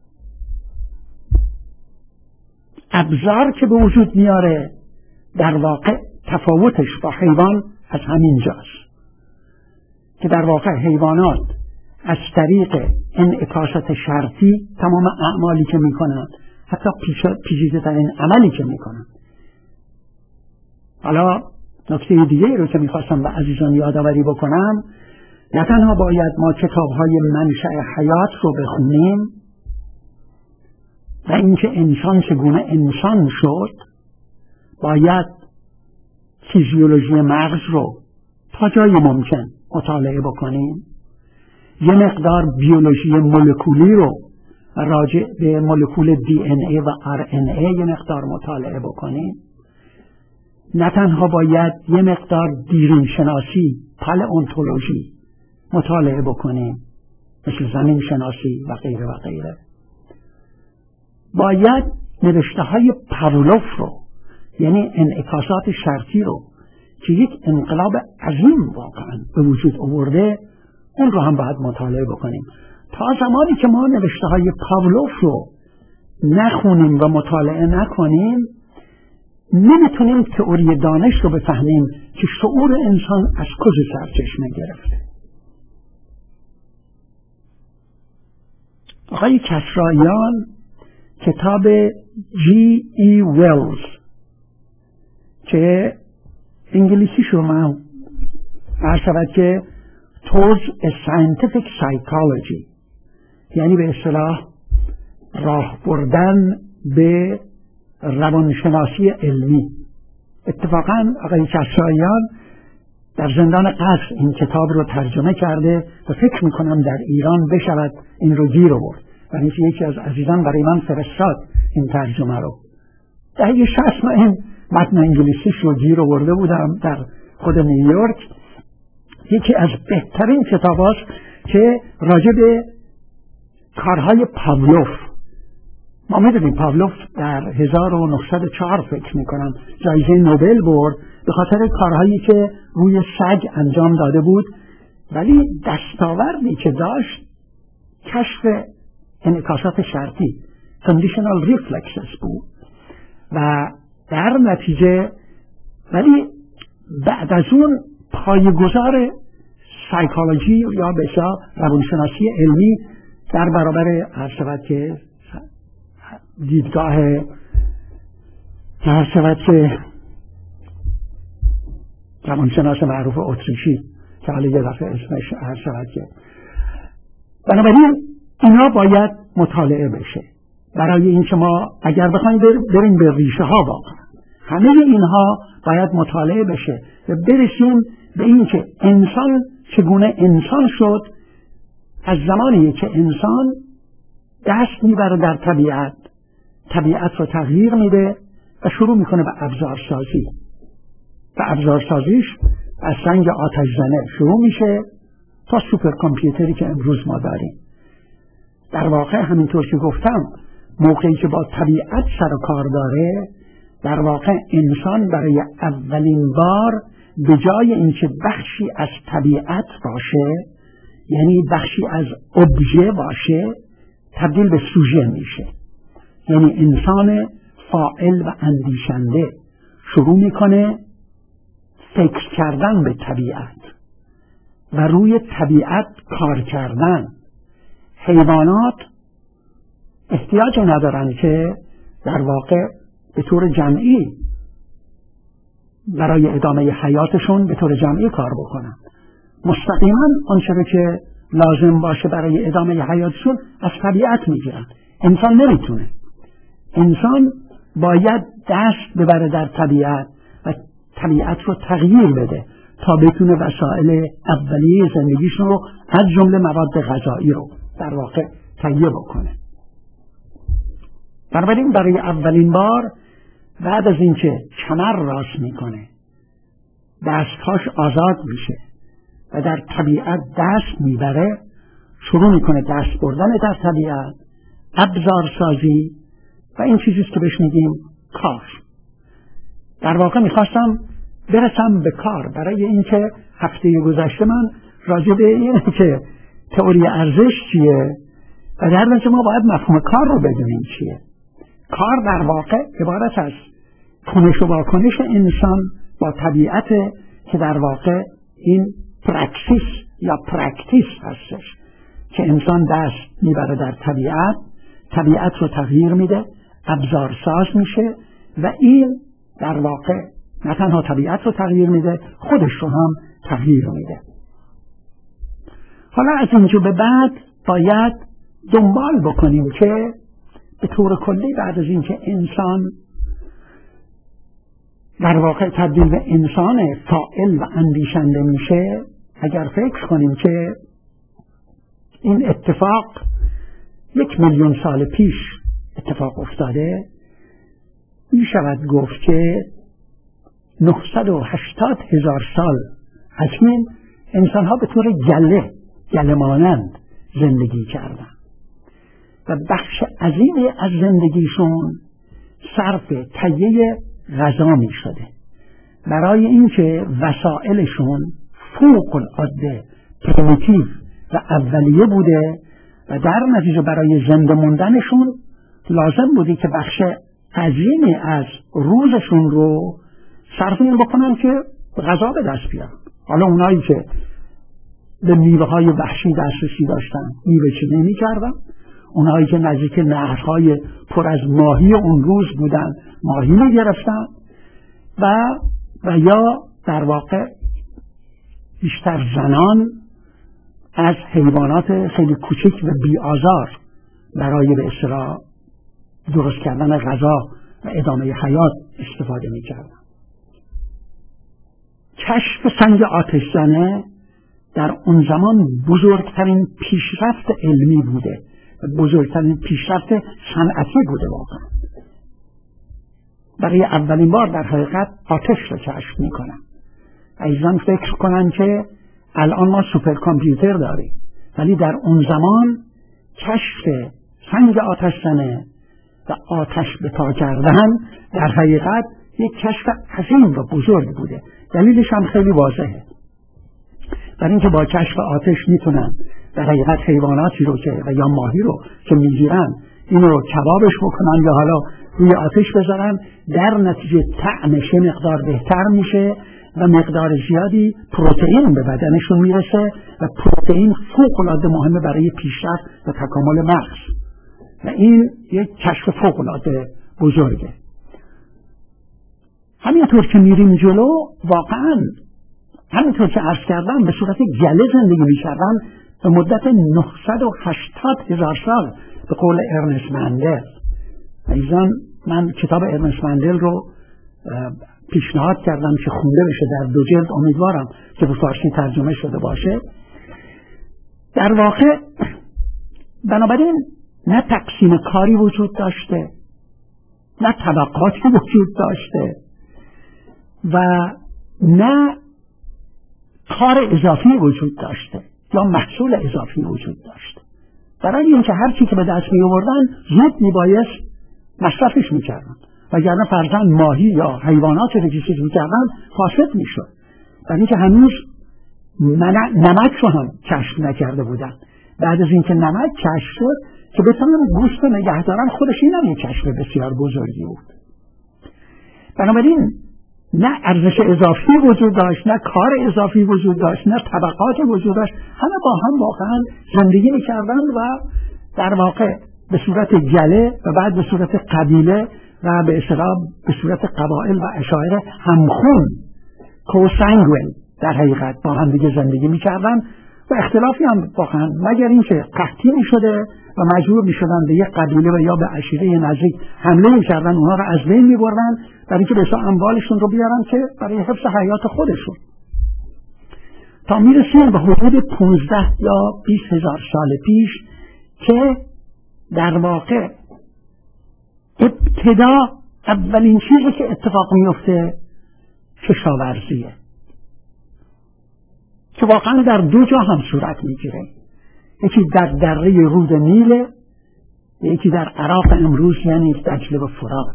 ابزار که به وجود میاره در واقع تفاوتش با حیوان از همین جاست که در واقع حیوانات از طریق انعکاسات شرطی تمام اعمالی که میکنن، حتی پیچیده ترین عملی که میکنن. حالا نکته دیگه رو که میخواستم به عزیزان یادآوری بکنم، نه تنها باید ما کتاب‌های منشأ حیات رو بخونیم و اینکه انسان چگونه انسان شد، باید فیزیولوژی مغز رو تا جای ممکن مطالعه بکنیم، یه مقدار بیولوژی مولکولی رو راجع به مولکول دی ان ای و آر ان ای یه مقدار مطالعه بکنیم. نه تنها باید یه مقدار دیرین شناسی، پالئونتولوژی مطالعه بکنیم مثل زمین شناسی و غیره و غیره. باید نوشته های پاولوف رو، یعنی انعکاسات شرطی رو که یک انقلاب عظیم واقعا به وجود آورده، اون رو هم باید مطالعه بکنیم. تا زمانی که ما نوشته های پاولوف رو نخونیم و مطالعه نکنیم، نمیتونیم تئوری دانش رو بفهمیم که شعور انسان از کجا سرچشمه گرفته. آقای کسراییان کتاب جی ای ویلز که انگلیسی شو من عرض شود که Towards a Scientific Psychology، یعنی به اصطلاح راه بردن به روانشناسی علمی. اتفاقا آقای کسراییان در زندان قصر این کتاب رو ترجمه کرده و فکر میکنم در ایران بشود این رو گیر آورد و اینکه یکی از عزیزان برای من فرستاد این ترجمه رو. دهه شصت من این متن انگلیسیش رو گیر آورده بودم در خود نیویورک. یکی از بهترین کتاب هاست که راجع به کارهای پاولوف. ما میدونیم پاولوف در هزار و نهصد و چهار فکر میکنم جایزه نوبل برد به خاطر کارهایی که روی سگ انجام داده بود، ولی دستاوردی که داشت کشف انعکاسات شرطی conditional reflexes بود و در نتیجه ولی بعد از اون پایه‌گذار سایکولوژی یا به اصطلاح روانشناسی علمی در برابر هر شود که دیدگاه هر شود که روانشناس معروف اتریشی که حالا یه دفعه اسمش هر شود که. بنابراین اینا باید مطالعه بشه برای اینکه ما اگر بخوایم بریم به ریشه ها واقعا همه اینها باید مطالعه بشه و برسیم به اینکه انسان چگونه انسان شد از زمانی که انسان دست میبره در طبیعت، طبیعت رو تغییر میده و شروع میکنه به ابزارسازی و ابزارسازیش از سنگ آتش زنه شروع میشه تا سوپر کامپیوتری که امروز ما داریم. در واقع همینطور که گفتم موقعی که با طبیعت سر و کار داره، در واقع انسان برای اولین بار به جای اینکه بخشی از طبیعت باشه، یعنی بخشی از ابژه باشه، تبدیل به سوژه میشه. یعنی انسان فاعل و اندیشنده شروع میکنه فکر کردن به طبیعت و روی طبیعت کار کردن. حیوانات احتیاج ندارن که در واقع به طور جمعی برای ادامه حیاتشون به طور جمعی کار بکنن. مستقیما آنچه که لازم باشه برای ادامه حیاتشون از طبیعت میگیرن. انسان نمیتونه. انسان باید دست ببره در طبیعت و طبیعت رو تغییر بده تا بتونه وسایل اولیه زندگیشون رو از جمله مواد غذایی رو در واقع تهیه بکنه. بنابراین برای اولین بار بعد از اینکه کمر راست میکنه، دستهاش آزاد میشه و در طبیعت دست میبره، شروع میکنه دست بردن در طبیعت، ابزار سازی و این چیزیست که بهش میگیم کار. در واقع میخواستم برسم به کار برای اینکه هفته گذشته من راجع به اینه که تئوری ارزش چیه و در نتیجه ما باید مفهوم کار رو بدونیم چیه. کار در واقع عبارت از کنش و واکنش انسان با طبیعت که در واقع این پرکسیس یا پرکتیس هستش که انسان دست میبره در طبیعت، طبیعت رو تغییر میده، ابزار ساز میشه و این در واقع نه تنها طبیعت رو تغییر میده، خودش رو هم تغییر میده. حالا از اینجا به بعد باید دنبال بکنیم که به طور کلی بعد از اینکه انسان در واقع تبدیل به انسان فاعل و اندیشنده میشه، اگر فکر کنیم که این اتفاق یک میلیون سال پیش اتفاق افتاده، می شود گفت که نهصد و هشتاد هزار سال از این انسان ها به طور گله گله مانند زندگی کردن و بخش عظیمی از زندگیشون صرف تهیه غذا می شده برای اینکه وسایلشون فوق العاده پریمیتیو و اولیه بوده و در نتیجه برای زنده موندنشون لازم بوده که بخش عظیمی از روزشون رو صرف این بکنن که غذا به دست بیارن. حالا اونایی که به میوه های وحشی دسترسی داشتن میوه چینی می کردن، اونایی که نزدیک نهرهای پر از ماهی اون روز بودن ماهی می گرفتن و و یا در واقع بیشتر زنان از حیوانات خیلی کوچک و بی آزار برای به اصطلاح درست کردن غذا و ادامه حیات استفاده می کردن. کشف سنگ آتشزنه در اون زمان بزرگترین پیشرفت علمی بوده، بزرگترین پیشرفت صنعتی بوده. واقعا برای اولین بار در حقیقت آتش رو کشف میکنن. عزیزان فکر کنن که الان ما سوپر کامپیوتر داریم، ولی در اون زمان کشف سنگ آتشزنه و آتش به پا کردن در حقیقت یک کشف عظیم و بزرگ بوده. دلیلش هم خیلی واضحه، برای اینکه با کشف آتش میتونن در حقیقت حیواناتی رو که و یا ماهی رو که میگیرن این رو کبابش بکنن یا حالا روی آتش بذارن، در نتیجه طعمش مقدار بهتر میشه و مقدار زیادی پروتئین به بدنشون میرسه و پروتئین فوق العاده مهمه برای پیشرفت و تکامل مغز و این یک کشف فوق العاده بزرگه. همینطور که میریم جلو واقعا همینطور که عرض کردم به صورت گله زندگی میکردن به مدت نهصد و هشتاد هزار سال به قول ارنست مندل. ایزان من کتاب ارنست مندل رو پیشنهاد کردم که خونده بشه در دو جلد، امیدوارم که به فارسی ترجمه شده باشه. در واقع بنابراین نه تقسیم کاری وجود داشته، نه طبقاتی وجود داشته و نه کار اضافی وجود داشته یا محصول اضافی وجود داشته. برای اینکه هر چی که به دست می آوردن زود می بایست مصرفش می کردن، وگرنه فرضاً ماهی یا حیواناتی که چیز می کردن فاسد می شد. برای اینکه هنوز نمک رو هم کشف نکرده بودن. بعد از اینکه نمک کشف شد که بتونن گوشت رو نگه دارن، خودش این هم یک کشف بسیار بزرگی بود. بنابراین نه ارزش اضافی وجود داشت، نه کار اضافی وجود داشت، نه طبقات وجود داشت، همه با هم واقعا زندگی میکردن و در واقع به صورت گله و بعد به صورت قبیله و به اصطلاح به صورت قبایل و عشایر همخون کوسانگوین در حقیقت با هم دیگه زندگی میکردن و اختلافی هم واقعا مگر اینکه قحطی میشده و مجبور میشدن به یک قبیله و یا به عشیره نزدیک حمله میکردن، اونها رو از بین میبردن برای اینکه بسیار اموالشون رو بیارن که برای حفظ حیات خودشون، تا میرسیم به حدود پونزده یا بیست هزار سال پیش که در واقع ابتدا اولین چیزی که اتفاق میفته کشاورزیه که واقعا در دو جا هم صورت میگیره، یکی در دره رود نیل، یکی در عراق امروز یعنی دجله و فرات.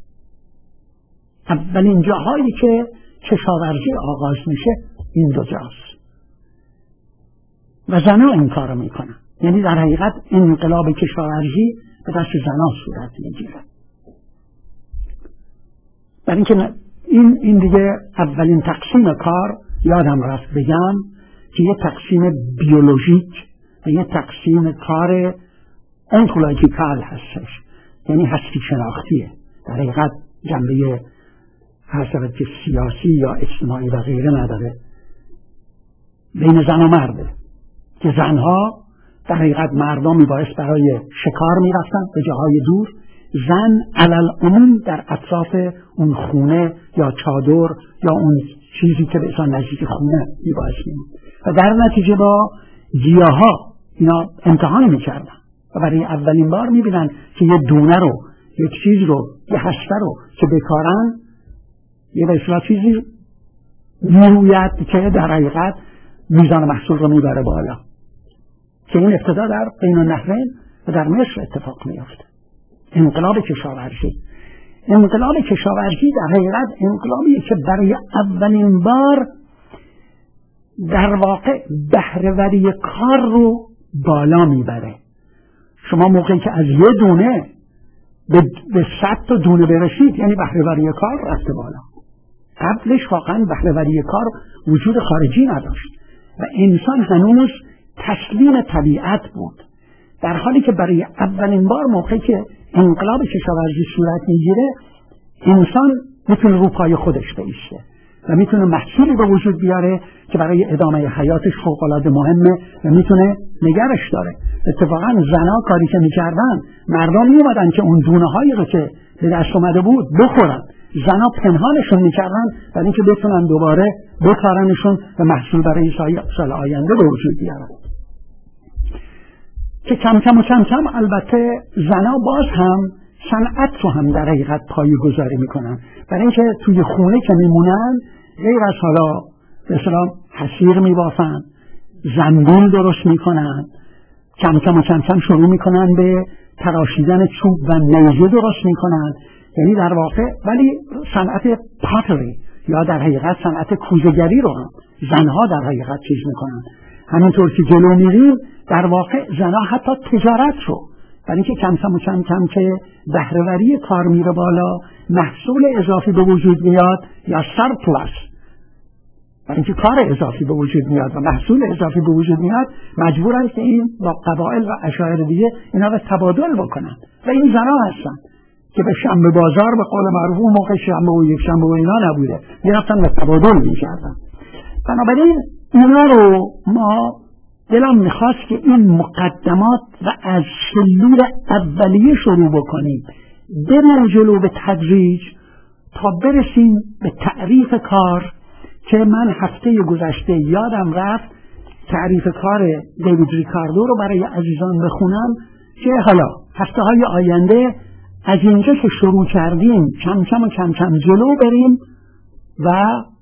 اولین جاهایی که کشاورزی آغاز میشه این دو جاست و زنها این کارو میکنن، یعنی در حقیقت انقلاب کشاورزی به دست زنها صورت میگیره. برای اینکه این این دیگه اولین تقسیم کار یادم رفت بگم که یه تقسیم بیولوژیک و یه تقسیم کار انتولوژیکال هستش، یعنی هستی شناختیه، در حقیقت جنبه حسابت که سیاسی یا اجتماعی و غیره نداره، بین زن و مرده که زنها در حقیقت مردم میبایست برای شکار میرفتن به جاهای دور، زن علل عموم در اطراف اون خونه یا چادر یا اون چیزی که به اصلا نزدیک خونه میبایست میمون و در نتیجه با گیاها اینا امتحان میکردن و برای اولین بار میبینن که یه دونه رو، یک چیز رو، یه هسته رو که بکارن یه به اصلا چیزی میروید که در حقیقت میزان محصول رو میبره بالا، که این ابتدا در بین النهرین و در مصر اتفاق میفته. انقلاب کشاورزی انقلاب کشاورزی در حقیقت انقلابی که برای اولین بار در واقع بهره‌وری کار رو بالا میبره. شما موقعی که از یه دونه به, به صد تا دونه برسید یعنی بهره‌وری کار رفته بالا. قبلش واقعا بهره‌وری کار وجود خارجی نداشت و انسان هنوز تسلیم طبیعت بود، در حالی که برای اولین بار موقعی که انقلاب کشاورزی صورت میگیره انسان میتونه رو پای خودش بایسته و میتونه محصولی به وجود بیاره که برای ادامه حیاتش فوق‌العاده مهمه و میتونه نگرش داره. اتفاقا زنها کاری که میکردن، مردم میومدن که اون دونه هایی رو که به دست اومده بود بخورن، زنها پنهانشون میکردن برای اینکه بتونن دوباره بکارنشون و محصول برای سال آینده به وجود بیارن. که کم کم و کم کم البته زنها باز هم صنعت رو هم در حقیقت پایه گذاری میکنن، برای اینکه توی خونه که میمونن غیر از حالا به اصطلاح حصیر میبافن، زنبیل درست میکنن، کم کم و کم کم شروع میکنن به تراشیدن چوب و نیزه درست میکنن، یعنی در واقع ولی صنعت پاتری یا در حقیقت صنعت کوزه‌گری رو هم زنها در حقیقت چیز میکنن. همینطور که جلو میریم در واقع زنها حتی تجارت رو، برای اینکه کم کم و کم کم که بهره‌وری کار میره بالا، محصول اضافی به وجود میاد یا سرپلس، برای اینکه کار اضافی به وجود میاد و محصول اضافی به وجود میاد، مجبورن که این با قبایل و عشایر دیگه اینا رو تبادل بکنن و این زنها هستن که به شنبه بازار به قول معروف اون موقع شنبه و یک شنبه و اینا نبوده، میرفتن و تبادل میکردن. بنابراین اینا رو ما دلم میخواست که این مقدمات و از شلول اولیه شروع بکنیم، بریم جلو به تدریج تا برسیم به تعریف کار که من هفته گذشته یادم رفت تعریف کار دیوید ریکاردو رو برای عزیزان بخونم که حالا هفته های آینده از اینجا که شروع کردیم کم کم و کم کم جلو بریم و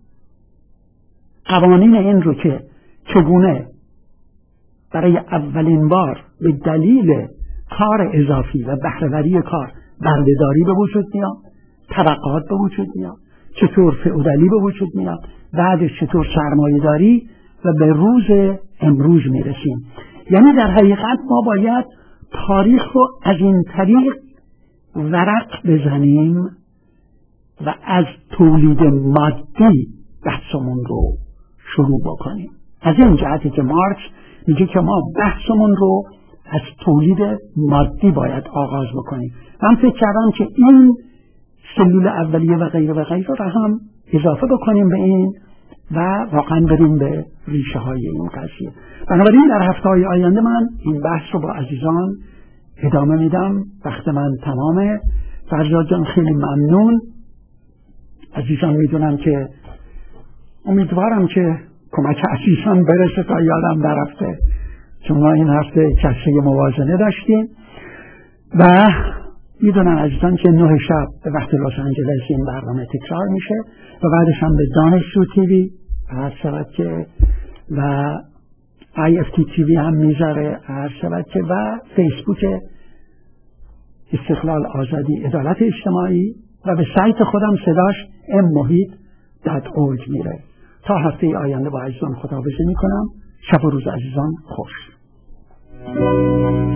قوانین این رو که چگونه برای اولین بار به دلیل کار اضافی و بهره‌وری کار برده‌داری به وجود میاد، طبقات به وجود میاد، چطور فئودالی به وجود میاد، بعدش چطور سرمایه‌داری و به روز امروز میرسیم. یعنی در حقیقت ما باید تاریخ رو از این طریق ورق بزنیم و از تولید مادی بحثمون رو شروع بکنیم. از این جهتی که مارکس میگه که ما بحثمون رو از تولید مادی باید آغاز بکنیم. من فکر کردم که این سلول اولیه و غیره و غیره رو هم اضافه بکنیم به این و واقعا بریم به ریشه های این قضیه. بنابراین در هفته های آینده من این بحث رو با عزیزان ادامه میدم. وقت من تمامه. فرزاد جان خیلی ممنون. عزیزان میدونم که امیدوارم که کمک عزیزان برسه تا یادم نرفته، چون ما این هفته کسری موازنه داشتیم و میدونن عزیزان که نه شب به وقت لس آنجلس این برنامه تکرار میشه و بعدش هم به دانشجو تیوی هر شود که و آی اف تی تیوی هم میذاره هر شود که و فیسبوک استقلال آزادی عدالت اجتماعی و به سایت خودم صداش ام محیط دات اورگ میره. تا هفته آینده با عزیزان خداحافظی میکنم. شب و روز عزیزان خوش.